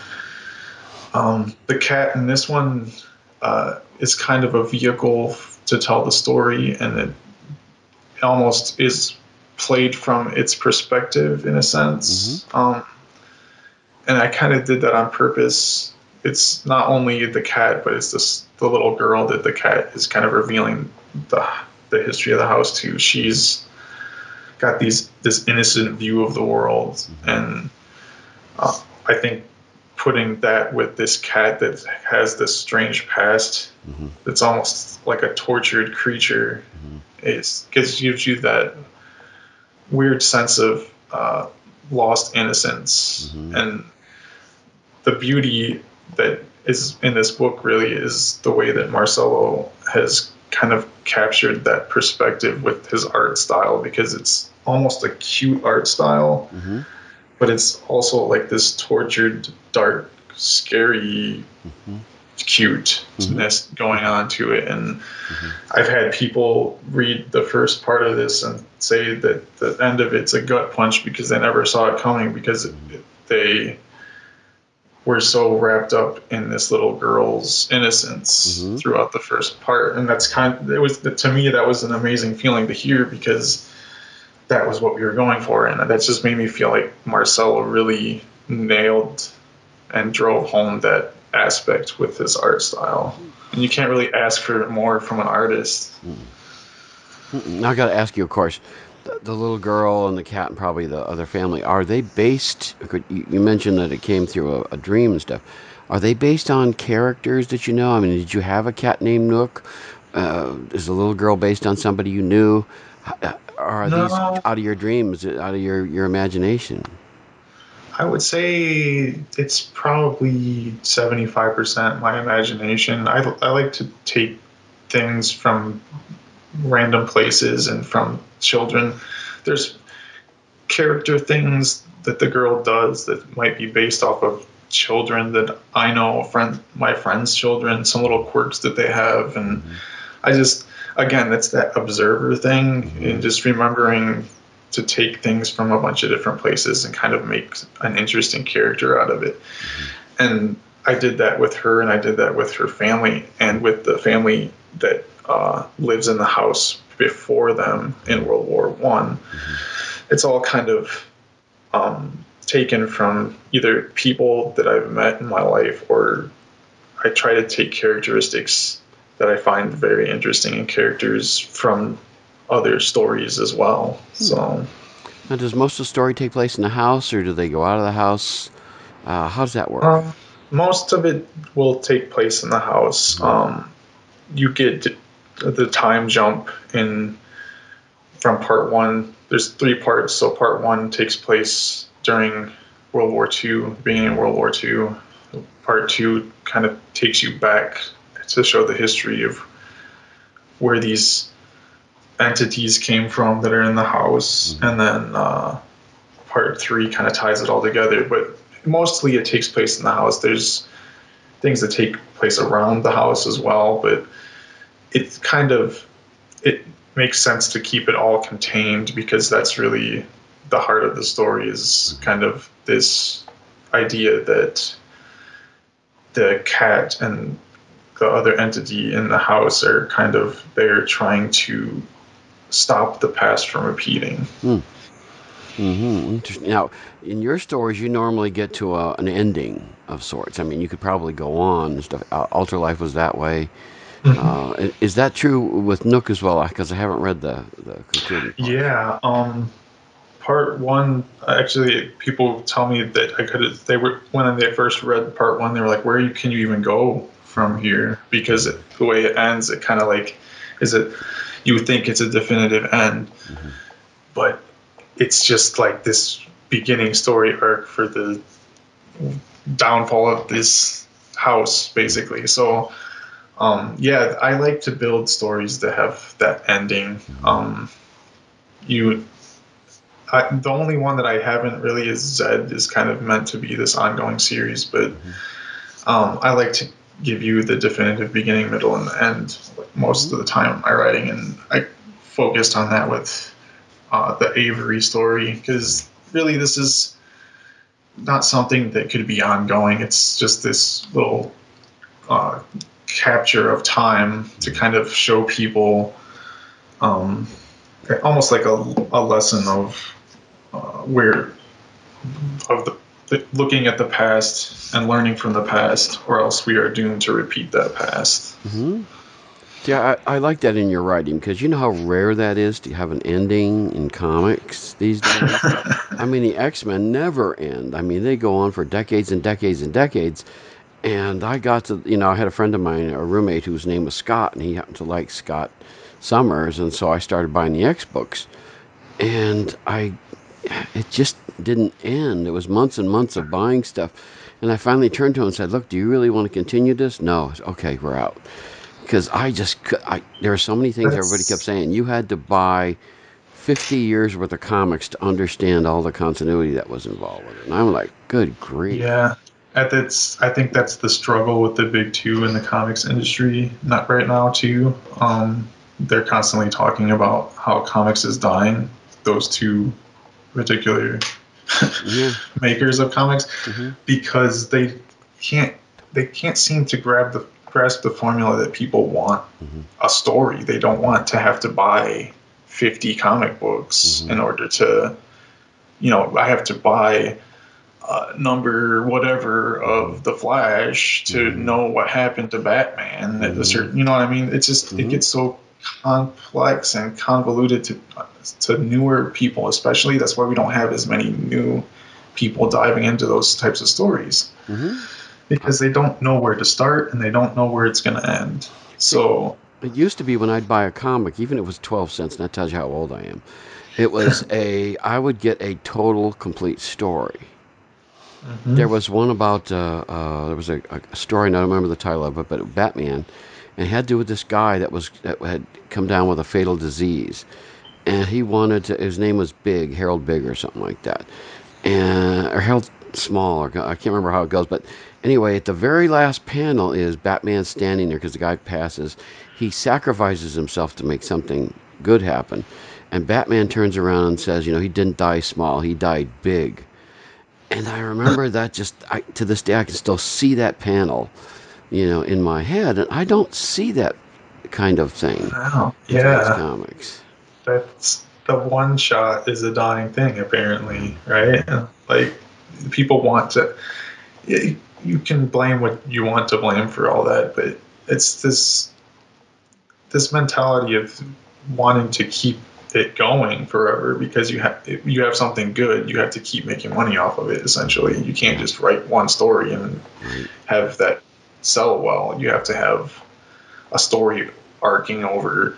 the cat in this one is kind of a vehicle to tell the story, and it almost is played from its perspective in a sense. And I kind of did that on purpose. It's not only the cat, but it's the little girl that the cat is kind of revealing the history of the house to. She's got this innocent view of the world, and I think putting that with this cat that has this strange past, that's almost like a tortured creature, gives you that weird sense of lost innocence. And the beauty that is in this book really is the way that Marcelo has kind of captured that perspective with his art style, because it's almost a cute art style, but it's also like this tortured, dark, scary cuteness going on to it. And I've had people read the first part of this and say that the end of it's a gut punch because they never saw it coming, because they were so wrapped up in this little girl's innocence throughout the first part. And that's to me, that was an amazing feeling to hear, because that was what we were going for. And that just made me feel like Marcelo really nailed and drove home that aspect with his art style. And you can't really ask for more from an artist. Now I got to ask you, of course, the little girl and the cat and probably the other family, are they based, you mentioned that it came through a dream and stuff, are they based on characters that you know? I mean, did you have a cat named Nook? Is the little girl based on somebody you knew? Or are these out of your dreams, out of your imagination? I would say it's probably 75% my imagination. I like to take things from random places and from children. There's character things that the girl does that might be based off of children that I know, my friends' children, some little quirks that they have. And I just, again, that's that observer thing, and just remembering to take things from a bunch of different places and kind of make an interesting character out of it. And I did that with her, and I did that with her family, and with the family that lives in the house before them in World War I. It's all kind of taken from either people that I've met in my life, or I try to take characteristics that I find very interesting in characters from other stories as well. So, now, does most of the story take place in the house, or do they go out of the house? How does that work? Most of it will take place in the house. You get the time jump in from part one. There's 3 parts, so part 1 takes place during World War II, beginning of World War II. Part 2 kind of takes you back to show the history of where these entities came from that are in the house, and then part 3 kind of ties it all together. But mostly it takes place in the house. There's things that take place around the house as well, but it makes sense to keep it all contained, because that's really the heart of the story, is kind of this idea that the cat and the other entity in the house are kind of there trying to stop the past from repeating. Interesting. Now, in your stories, you normally get to an ending of sorts. I mean, you could probably go on and stuff. Ultralife was that way. Is that true with Nook as well? Because I haven't read the concluding part. Yeah. Part 1, actually, people tell me that when they first read part 1, they were like, where can you even go from here? Because the way it ends, it kind of like, you would think it's a definitive end, but it's just like this beginning story arc for the downfall of this house, basically. So, I like to build stories that have that ending. The only one that I haven't really is Zed, is kind of meant to be this ongoing series, but I like to give you the definitive beginning, middle, and end most of the time in my writing, and I focused on that with the Avery story, because really this is not something that could be ongoing. It's just this little capture of time to kind of show people almost like a lesson of looking at the past and learning from the past, or else we are doomed to repeat that past. Mm-hmm. Yeah, I like that in your writing, because you know how rare that is to have an ending in comics these days. I mean, the X-Men never end. I mean, they go on for decades and decades and decades. And I got to, I had a friend of mine, a roommate whose name was Scott, and he happened to like Scott Summers, and so I started buying the X books. And it just didn't end. It was months and months of buying stuff. And I finally turned to him and said, look, do you really want to continue this? No. Okay, we're out. Because there were so many things everybody kept saying. You had to buy 50 years worth of comics to understand all the continuity that was involved with it. And I'm like, good grief. Yeah. I think that's the struggle with the big two in the comics industry, not right now, too. They're constantly talking about how comics is dying, those two particular makers of comics, because they can't seem to grasp the formula that people want. A story. They don't want to have to buy 50 comic books in order to, I have to buy number whatever of the Flash to know what happened to Batman at a certain, you know what I mean? It's just it gets so complex and convoluted to newer people, especially. That's why we don't have as many new people diving into those types of stories, because they don't know where to start and they don't know where it's going to end. So it used to be when I'd buy a comic, even if it was 12 cents, and that tells you how old I am, it was I would get a total complete story. There was one about there was a story, and I don't remember the title of it, but Batman, and it had to do with this guy that had come down with a fatal disease, and he wanted to. His name was Big, Harold Big, or something like that, or Harold Small, or I can't remember how it goes, but anyway, at the very last panel is Batman standing there because the guy passes. He sacrifices himself to make something good happen, and Batman turns around and says, he didn't die small, he died big. And I remember that to this day, I can still see that panel, in my head. And I don't see that kind of thing. Wow. In comics. That's the one shot is a dying thing, apparently, right? Like, people want to, you can blame what you want to blame for all that, but it's this mentality of wanting to keep it going forever, because you have something good, you have to keep making money off of it. Essentially, you can't just write one story and have that sell well. You have to have a story arcing over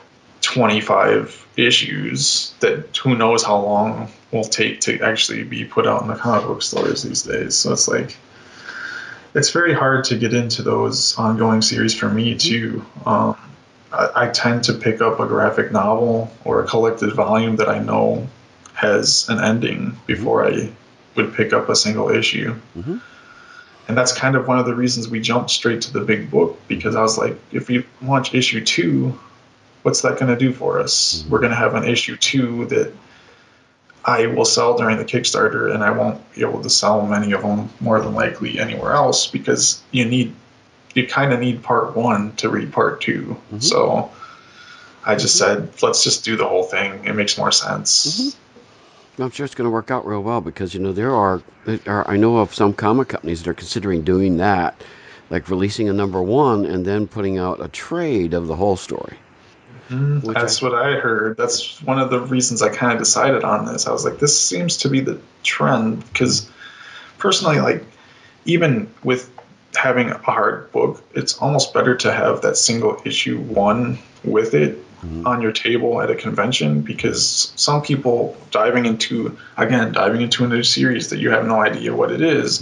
25 issues that who knows how long will take to actually be put out in the comic book stores these days. So it's like, it's very hard to get into those ongoing series for me too. I tend to pick up a graphic novel or a collected volume that I know has an ending before I would pick up a single issue. And that's kind of one of the reasons we jumped straight to the big book, because I was like, if we launch issue 2, what's that going to do for us? We're going to have an issue 2 that I will sell during the Kickstarter, and I won't be able to sell many of them more than likely anywhere else, because you kind of need part 1 to read part 2. So I just said, let's just do the whole thing. It makes more sense. I'm sure it's going to work out real well, because there are I know of some comic companies that are considering doing that, like releasing a number 1 and then putting out a trade of the whole story. That's what I heard. That's one of the reasons I kind of decided on this. I was like, this seems to be the trend, because personally, like, even with having a hard book, it's almost better to have that single issue 1 with it, on your table at a convention, because some people diving into a new series that you have no idea what it is,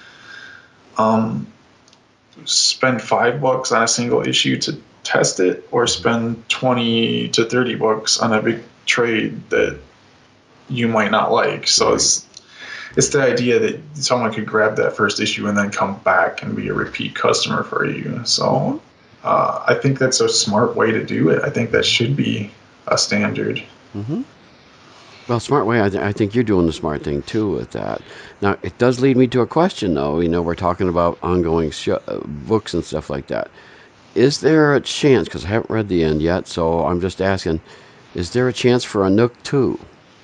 spend $5 on a single issue to test it, or spend $20 to $30 on a big trade that you might not like. So it's the idea that someone could grab that first issue and then come back and be a repeat customer for you. So I think that's a smart way to do it. I think that should be a standard. Mm-hmm. Well, smart way, I think you're doing the smart thing too with that. Now, it does lead me to a question, though. We're talking about ongoing books and stuff like that. Is there a chance, because I haven't read the end yet, so I'm just asking, is there a chance for a Nook 2?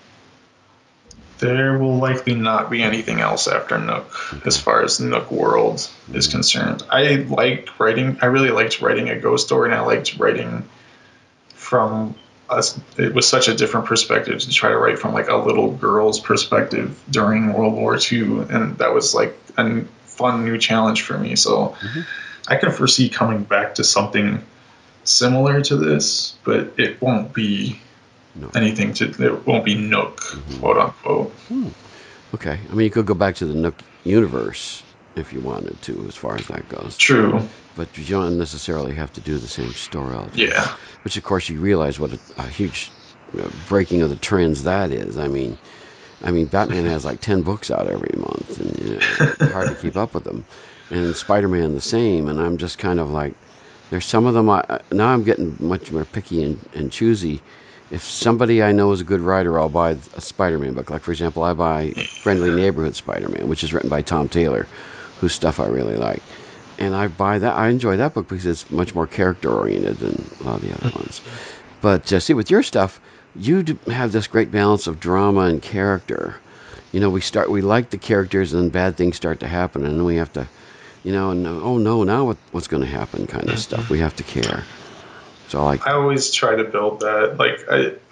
There will likely not be anything else after Nook, as far as Nook World is concerned. I really liked writing a ghost story, and I liked writing from it was such a different perspective to try to write from like a little girl's perspective during World War II, and that was like a fun new challenge for me. So I can foresee coming back to something similar to this, but it won't be it won't be Nook, quote unquote. Okay. I mean, you could go back to the Nook universe if you wanted to, as far as that goes. True. But you don't necessarily have to do the same story all the time. Yeah. Which, of course, you realize what a huge breaking of the trends that is. I mean, Batman has like 10 books out every month, and it's hard to keep up with them. And Spider-Man the same, and I'm just kind of like, there's some of them, now I'm getting much more picky and choosy. If somebody I know is a good writer, I'll buy a Spider-Man book. Like, for example, I buy Friendly Neighborhood Spider-Man, which is written by Tom Taylor, whose stuff I really like. And I buy that. I enjoy that book because it's much more character-oriented than a lot of the other ones. But see, with your stuff, you have this great balance of drama and character. We like the characters, and then bad things start to happen, and then we have to, now what's going to happen kind of stuff. We have to care. So I always try to build that. Like,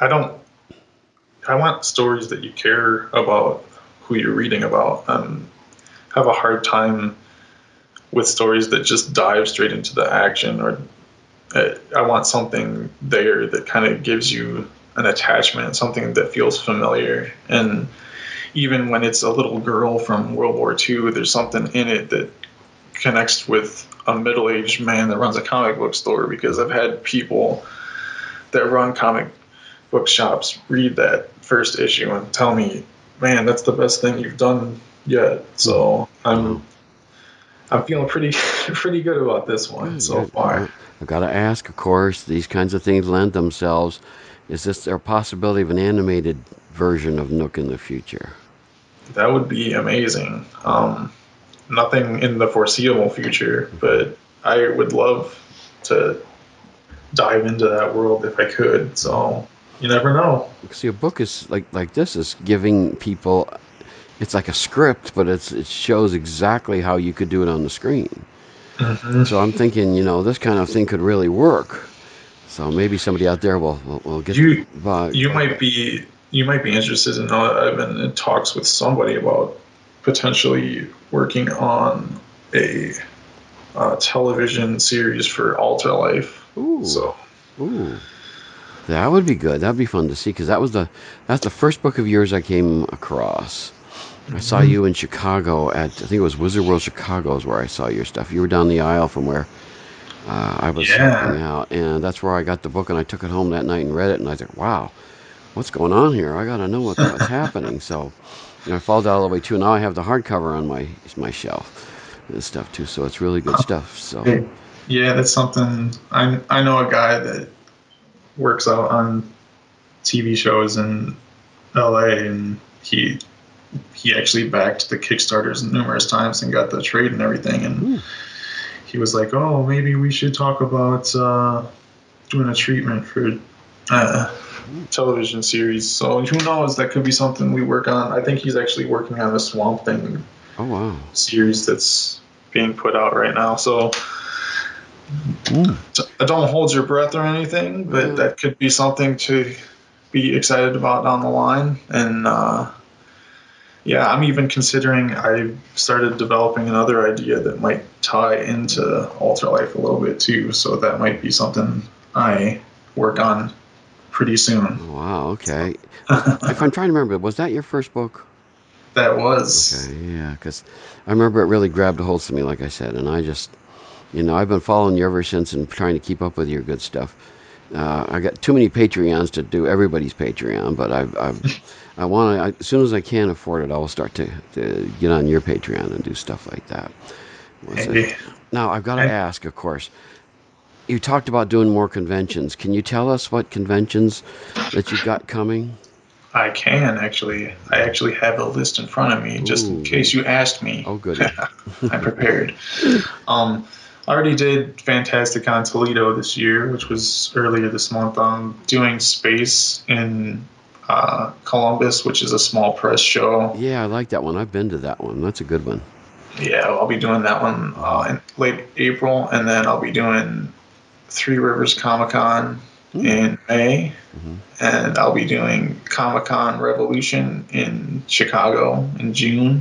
I want stories that you care about who you're reading about, and have a hard time with stories that just dive straight into the action. Or I want something there that kind of gives you an attachment, something that feels familiar. And even when it's a little girl from World War II, there's something in it that connects with a middle-aged man that runs a comic book store, because I've had people that run comic book shops read that first issue and tell me, man, that's the best thing you've done yet. So I'm feeling pretty good about this one so far. I've got to ask, of course, these kinds of things lend themselves. Is there a possibility of an animated version of Nook in the future? That would be amazing. Nothing in the foreseeable future, but I would love to dive into that world if I could. So you never know. See, a book is like this is giving people. It's like a script, but it shows exactly how you could do it on the screen. Mm-hmm. So I'm thinking, this kind of thing could really work. So maybe somebody out there will get you. You might be interested in. I've been in talks with somebody about potentially working on a television series for Ultralife. Ooh, that would be good. That'd be fun to see, because that's the first book of yours I came across. I saw you in Chicago at, I think it was Wizard World Chicago is where I saw your stuff. You were down the aisle from where I was hanging out, and that's where I got the book, and I took it home that night and read it, and I thought, wow, what's going on here? I got to know what's happening. So I followed all the way too. Now I have the hardcover on my shelf and stuff too, so it's really good stuff. So yeah, that's something. I know a guy that works out on TV shows in LA, and he actually backed the Kickstarters numerous times and got the trade and everything. And he was like, "Oh, maybe we should talk about doing a treatment for television series." So who knows? That could be something we work on. I think he's actually working on a Swamp Thing series that's being put out right now. So don't hold your breath or anything, but that could be something to be excited about down the line. And I'm even considering, I started developing another idea that might tie into Ultralife a little bit too. So that might be something I work on pretty soon. Oh, wow, okay. If I'm trying to remember, was that your first book? That was. Okay, yeah, because I remember it really grabbed a hold of me, like I said, and I just, I've been following you ever since and trying to keep up with your good stuff. I got too many Patreons to do everybody's Patreon, but I want to, as soon as I can afford it, I will start to get on your Patreon and do stuff like that. Now, I've got to ask, of course, you talked about doing more conventions. Can you tell us what conventions that you've got coming? I can, actually. I actually have a list in front of me, just in case you asked me. Oh, good. I'm prepared. I already did Fantasticon Toledo this year, which was earlier this month. I'm doing Space in Columbus, which is a small press show. Yeah, I like that one. I've been to that one. That's a good one. Yeah, I'll be doing that one in late April, and then I'll be doing Three Rivers Comic-Con in May, and I'll be doing Comic-Con Revolution in Chicago in June.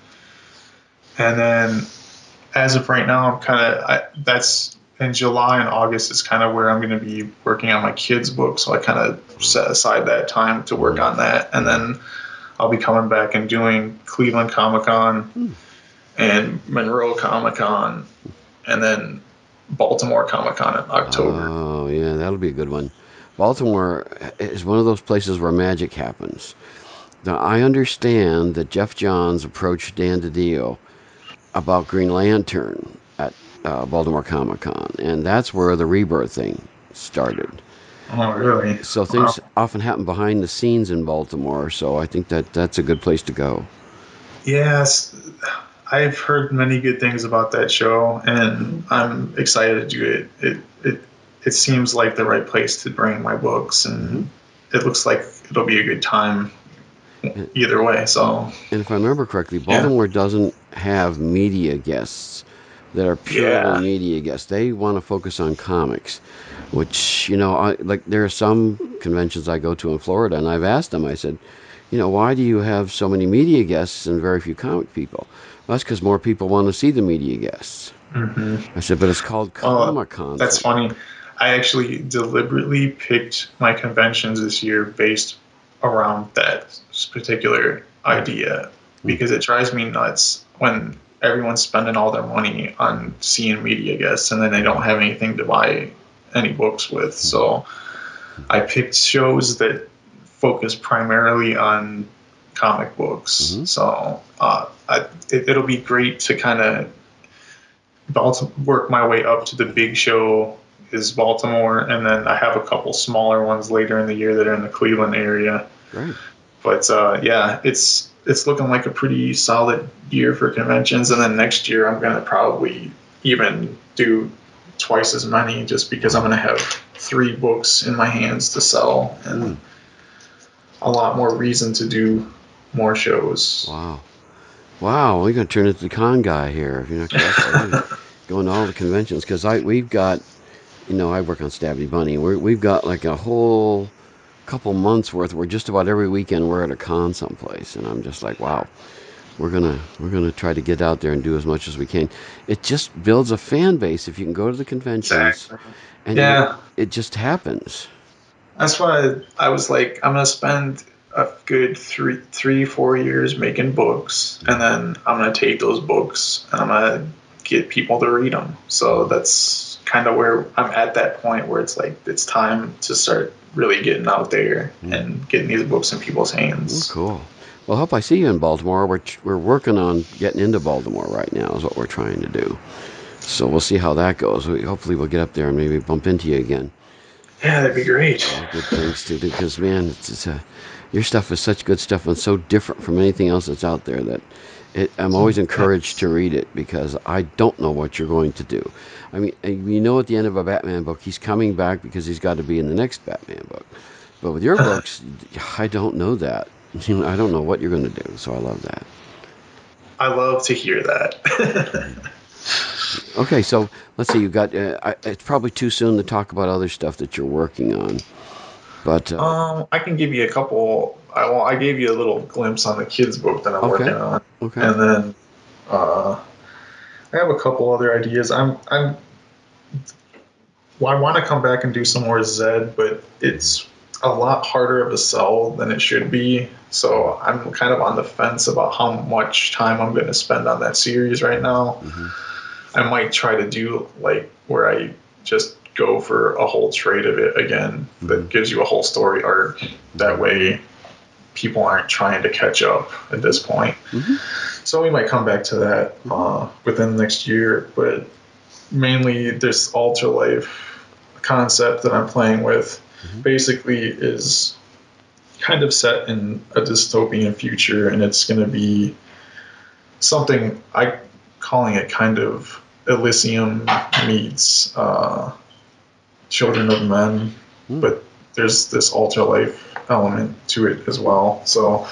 And then as of right now, that's in July and August is kind of where I'm going to be working on my kids' book, so I kind of set aside that time to work on that, and then I'll be coming back and doing Cleveland Comic-Con and Monroe Comic-Con, and then Baltimore Comic-Con in October. Oh, yeah, that'll be a good one. Baltimore is one of those places where magic happens. Now, I understand that Jeff Johns approached Dan DiDio about Green Lantern at Baltimore Comic-Con, and that's where the Rebirth thing started. Oh, really? So things often happen behind the scenes in Baltimore, so I think that's a good place to go. Yes, I've heard many good things about that show, and I'm excited to do it. It seems like the right place to bring my books, and it looks like it'll be a good time either way. So, and if I remember correctly, Baltimore doesn't have media guests that are purely media guests. They want to focus on comics, which, there are some conventions I go to in Florida, and I've asked them, I said, why do you have so many media guests and very few comic people? Well, that's because more people want to see the media guests. I said, but it's called Comic-Con. That's funny. I actually deliberately picked my conventions this year based around that particular idea, because it drives me nuts when everyone's spending all their money on seeing media guests and then they don't have anything to buy any books with. So I picked shows that focus primarily on comic books. So it'll be great to kind of work my way up to the big show is Baltimore, and then I have a couple smaller ones later in the year that are in the Cleveland area. Right. But it's looking like a pretty solid year for conventions, and then next year I'm going to probably even do twice as many, just because I'm going to have 3 books in my hands to sell and a lot more reason to do more shows. Wow, we're going to turn into the con guy here. Going to all the conventions, because we've got, I work on Stabby Bunny. We've got like a whole couple months worth. We're just about every weekend we're at a con someplace, and I'm just like, wow, we're gonna try to get out there and do as much as we can. It just builds a fan base if you can go to the conventions, and it just happens. That's why I was like, I'm gonna spend a good 3-4 years making books, and then I'm gonna take those books and I'm gonna get people to read them. So that's kind of where I'm at that point where it's like it's time to start really getting out there and getting these books in people's hands. Oh, cool. Well, I hope I see you in Baltimore. We're working on getting into Baltimore right now is what we're trying to do. So we'll see how that goes. Hopefully we'll get up there and maybe bump into you again. Yeah, that'd be great. Good things to do, because, man, your stuff is such good stuff and so different from anything else that's out there that I'm always encouraged to read it, because I don't know what you're going to do. I mean, at the end of a Batman book, he's coming back because he's got to be in the next Batman book. But with your books, I don't know that. I don't know what you're going to do, so I love that. I love to hear that. Okay, so let's see. You got. It's probably too soon to talk about other stuff that you're working on, but I can give you a couple. I gave you a little glimpse on the kids' book that I'm working on, and then I have a couple other ideas. I'm Well, I want to come back and do some more Zed, but it's a lot harder of a sell than it should be. So I'm kind of on the fence about how much time I'm going to spend on that series right now. I might try to do like where I just go for a whole trade of it again that gives you a whole story arc. That way people aren't trying to catch up at this point. So we might come back to that within the next year, but mainly this Alter Life concept that I'm playing with basically is kind of set in a dystopian future, and it's going to be something I calling it kind of Elysium meets Children of Men, but there's this Alter Life element to it as well. So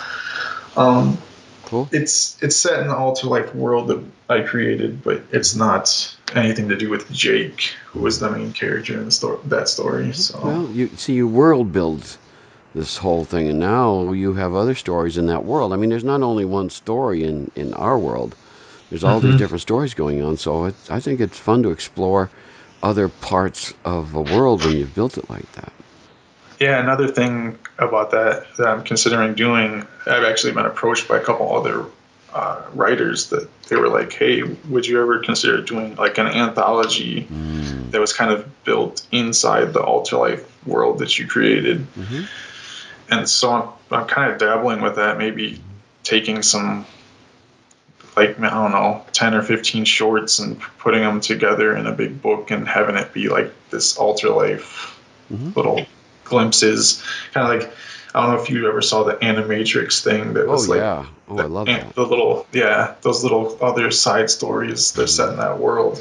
cool. It's set in the Alter Life world that I created, but it's not anything to do with Jake, who was the main character in that story. So well, you world build this whole thing, and now you have other stories in that world. I mean, there's not only one story in our world. There's all these different stories going on. So I think it's fun to explore other parts of the world when you've built it like that. Yeah, another thing about that I'm considering doing, I've actually been approached by a couple other writers that they were like, hey, would you ever consider doing like an anthology that was kind of built inside the Alter Life world that you created? And so I'm kind of dabbling with that, maybe taking some, like, I don't know, 10 or 15 shorts and putting them together in a big book and having it be like this Alter Life little glimpses, kind of like, I don't know if you ever saw the Animatrix thing that was I love that. The little, those little other side stories that are set in that world.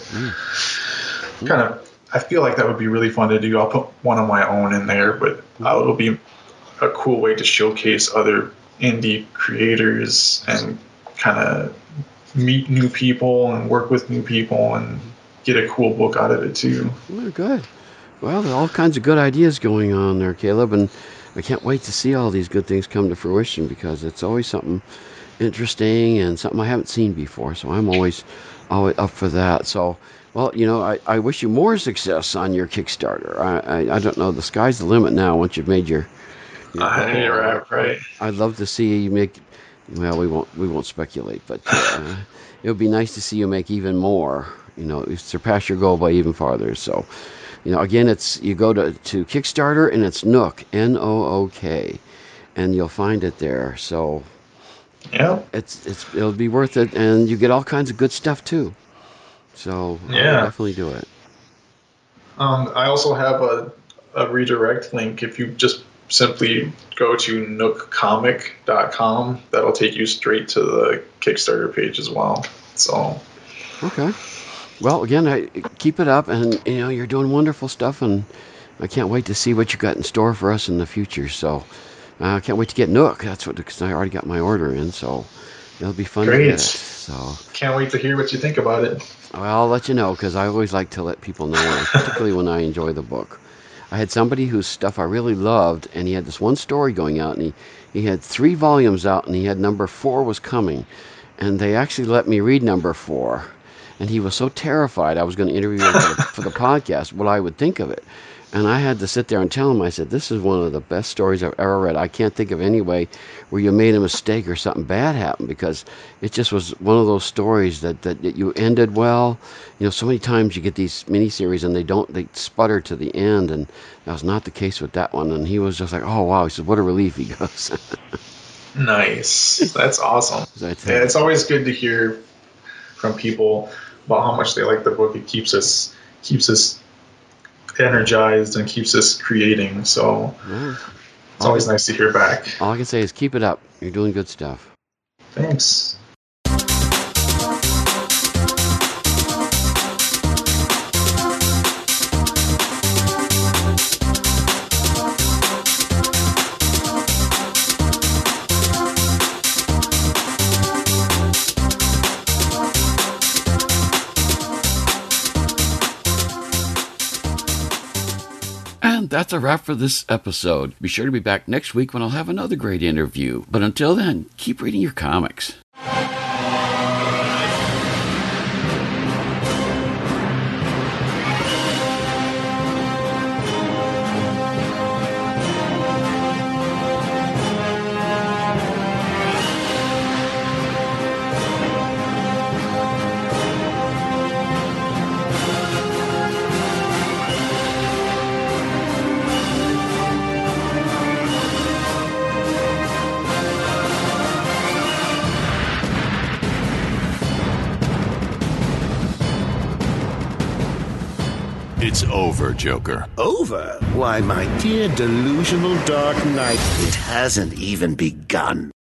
Kind of, I feel like that would be really fun to do. I'll put one of my own in there, but it'll be a cool way to showcase other indie creators and kind of meet new people and work with new people and get a cool book out of it too. Oh, good. Well, there are all kinds of good ideas going on there, Caleb, and I can't wait to see all these good things come to fruition, because it's always something interesting and something I haven't seen before. So I'm always up for that. So, well, I wish you more success on your Kickstarter. I don't know. The sky's the limit now once you've made your goal. Right. I'd love to see you make. Well, we won't speculate, but it would be nice to see you make even more. Surpass your goal by even farther. So, again, you go to Kickstarter, and it's Nook, Nook, and you'll find it there. So, yeah, it'll be worth it, and you get all kinds of good stuff too. So, yeah, I'll definitely do it. I also have a redirect link. If you just simply go to nookcomic.com, that'll take you straight to the Kickstarter page as well. So, okay. Well, again, keep it up, and you're doing wonderful stuff, and I can't wait to see what you got in store for us in the future. So I can't wait to get Nook. Because I already got my order in, so it'll be fun to get it. So can't wait to hear what you think about it. Well, I'll let you know, because I always like to let people know, particularly when I enjoy the book. I had somebody whose stuff I really loved, and he had this one story going out, and he had 3 volumes out, and he had number 4 was coming, and they actually let me read number 4. And he was so terrified I was going to interview him for the podcast, what I would think of it. And I had to sit there and tell him, I said, this is one of the best stories I've ever read. I can't think of any way where you made a mistake or something bad happened, because it just was one of those stories that you ended well. So many times you get these miniseries and they sputter to the end, and that was not the case with that one. And he was just like, oh, wow. He said, what a relief, he goes. Nice. That's awesome. Yeah, it's always good to hear from people about how much they like the book. It keeps us energized and keeps us creating. So it's always nice to hear back. All I can say is keep it up. You're doing good stuff. Thanks. That's a wrap for this episode. Be sure to be back next week when I'll have another great interview. But until then, keep reading your comics. It's over, Joker. Over? Why, my dear delusional Dark Knight, it hasn't even begun.